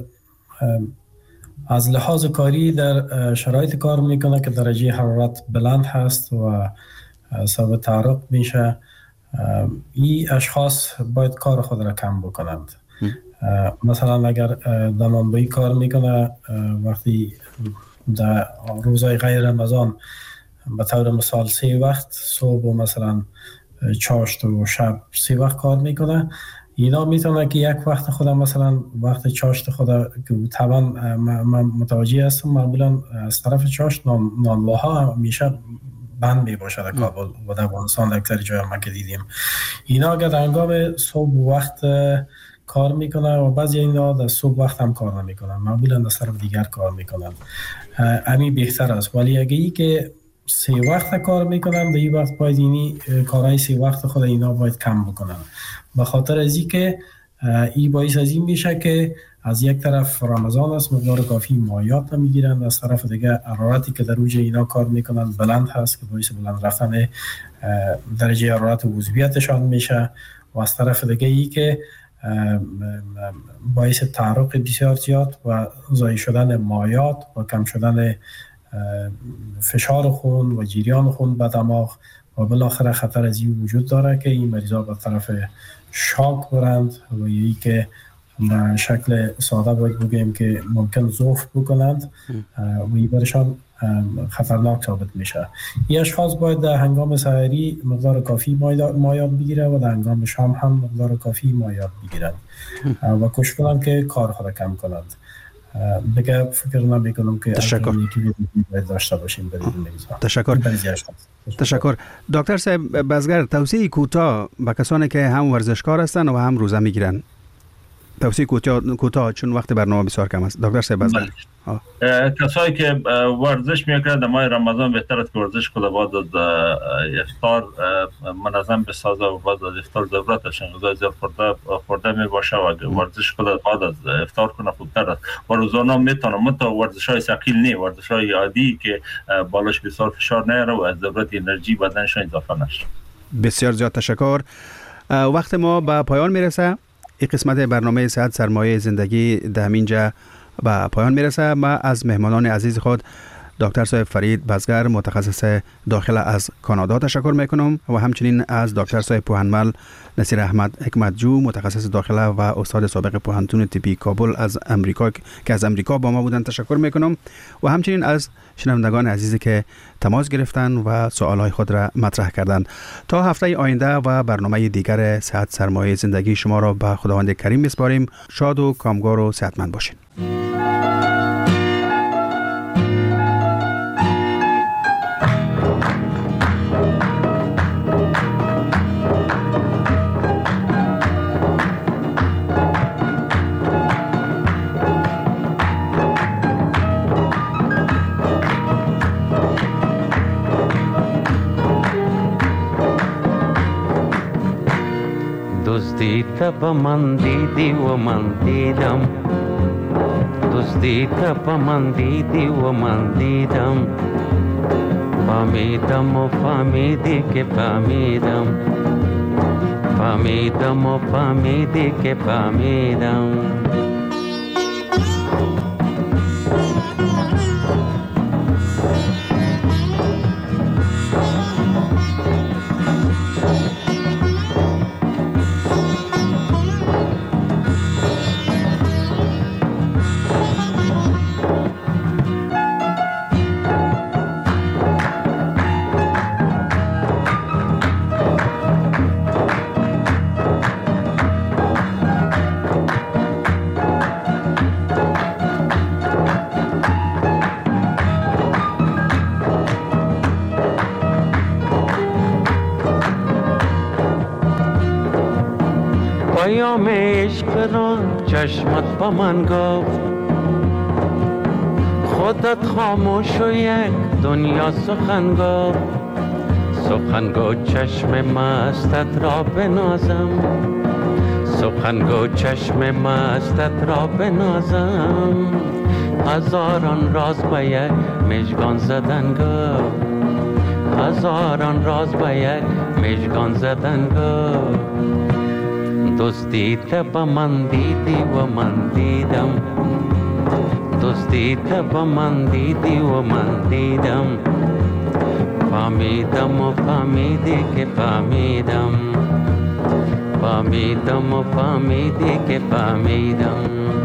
Speaker 5: از لحاظ کاری در شرایط کار میکنه که درجه حرارت بلند هست و سبب تعرق میشه، این اشخاص باید کار خود را کم بکنند. مثلا اگر در نانوایی کار میکنه وقتی در روزهای غیر رمضان به طور مثال سه وقت صبح و مثلا چاشت و شب سه وقت کار میکنه، اینا میتونه که یک وقت خود مثلا وقت چاشت خود که طبعا من متوجه هستم معمولا از طرف چاشت نان نانواها همیشه بند می باشه در کابل و در افغانستان در اکثر جای ما که دیدیم. اینا اگر در هنگام صبح وقت کار میکنن و بعضی اینا در صبح وقت هم کار نمیکنن، معمولا در طرف دیگر کار میکنن. همین بهتر است. ولی اگه ای که سه وقت کار میکنن به این وقت باید اینی کارهای سه وقت خود اینا باید کم بکنن، به خاطر از این که این باعث از این میشه که از یک طرف رمضان است مقدار کافی مایات نمیگیرن، از طرف دیگه حرارتی که در اوج اینا کار میکنن بلند هست که باعث بلند رفتن درجه حرارت و عضویتشان میشه و از طرف دیگه ای که باعث تعرق بسیار زیاد و ضایع شدن مایات و کم شدن فشار خون و جریان خون به دماغ و بالاخره خطر از این وجود داره که این مریضا به طرف شاک برند و یکی که به شکل ساده باید بگیم که ممکن ضعف بکنند و این برشان خطرناک ثابت میشه. این اشخاص باید در هنگام سحری مقدار کافی مایات بگیره و در هنگام شام هم مقدار کافی مایات بگیرند و کوشش کنند که کار خود کم کنند. دیگه فکر نمی‌کنم که
Speaker 3: تشکر
Speaker 5: داشته باشیم برای این مریضا.
Speaker 3: تشکر. تشکر. دکتر صاحب بزگر، توصیه کوتاه به کسانی که هم ورزشکار هستند و هم روزه میگیرن، توصیه کوتاه کوتاه چون وقت برنامه بسیار کم است. دکتر صاحب بزگر،
Speaker 4: کسایی که ورزش میکنند در ماه رمضان بهتر است که ورزش کنند، بعد از افطار منظم بسازه و بعد از افطار ضرورتشون غذای زیاد خورده خورده می باشه و ورزش کنند بعد از افطار کنه خوبتر است. و روزانه میتونه مت ورزش‌های ثقیل نه، ورزش‌های عادی که بالاش بسیار فشار نیاره و از ضرورت انرژی بدنشون اضافه نشه.
Speaker 3: بسیار زیاد تشکر. وقت ما به پایان میرسه. این قسمت برنامه صحت سرمایه زندگی در همینجا به پایان میرسه. ما از مهمانان عزیز خود دکتر صاحب فرید بزگر متخصص داخله از کانادا تشکر میکنم و همچنین از دکتر صاحب پوهنمل نصیر احمد حکمتجو متخصص داخله و استاد سابق پوهنتون طبی کابل از امریکا که از امریکا با ما بودن تشکر میکنم و همچنین از شنوندگان عزیزی که تماس گرفتن و سوالهای خود را مطرح کردند. تا هفته آینده و برنامه دیگر صحت سرمایه زندگی شما را به خداوند کریم میسپاریم. شاد و کامگار و صحتمند باشین.
Speaker 9: تب من دیدی و من دیدم، دوستی تب من دیدی و من دیدم، فهمیدم و فهمیدی که فهمیدم، فهمیدم و فهمیدی که فهمیدم. پیام عشق را چشمت با من گفت، خودت خاموش و یک دنیا سخن گفت، سخن گو چشم مستت را بنازم، سخن گو چشم مستت را بنازم، هزاران راز به یک مژگان زدن گفت، هزاران راز به یک مژگان زدن گفت. دوستی تب من دیدی و من دیدم، دوستی تب من دیدی و من دیدم، فهمیدم و فهمیدی که فهمیدم، فهمیدم و فهمیدی که فهمیدم.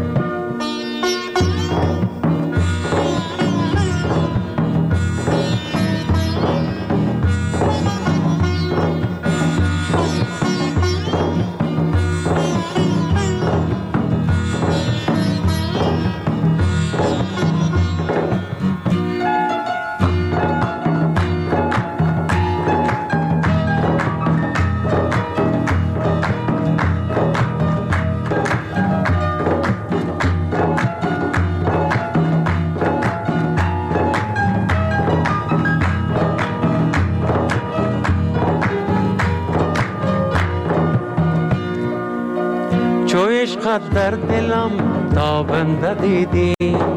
Speaker 9: عشقت در دلم تابنده دیدی،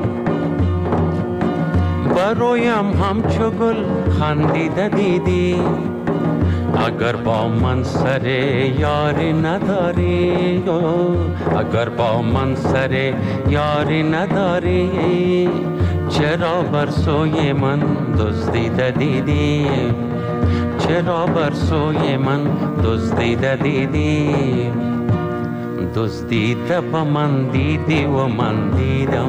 Speaker 9: برویم همچو گل خندیده دیدی، اگر با من سر یاری نداری، اگر با من سر یاری نداری، چرا بر سوی من دزدیده دیدی چرا بر سوی من دزدیده دیدی دزدیده با من دیدی و من دیدم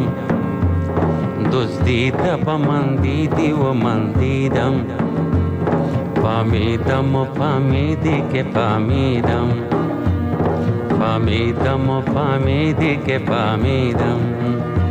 Speaker 9: دزدیده با من دیدی و من دیدم فهمیدم و فهمیدی که فهمیدم فهمیدم و فهمیدی که فهمیدم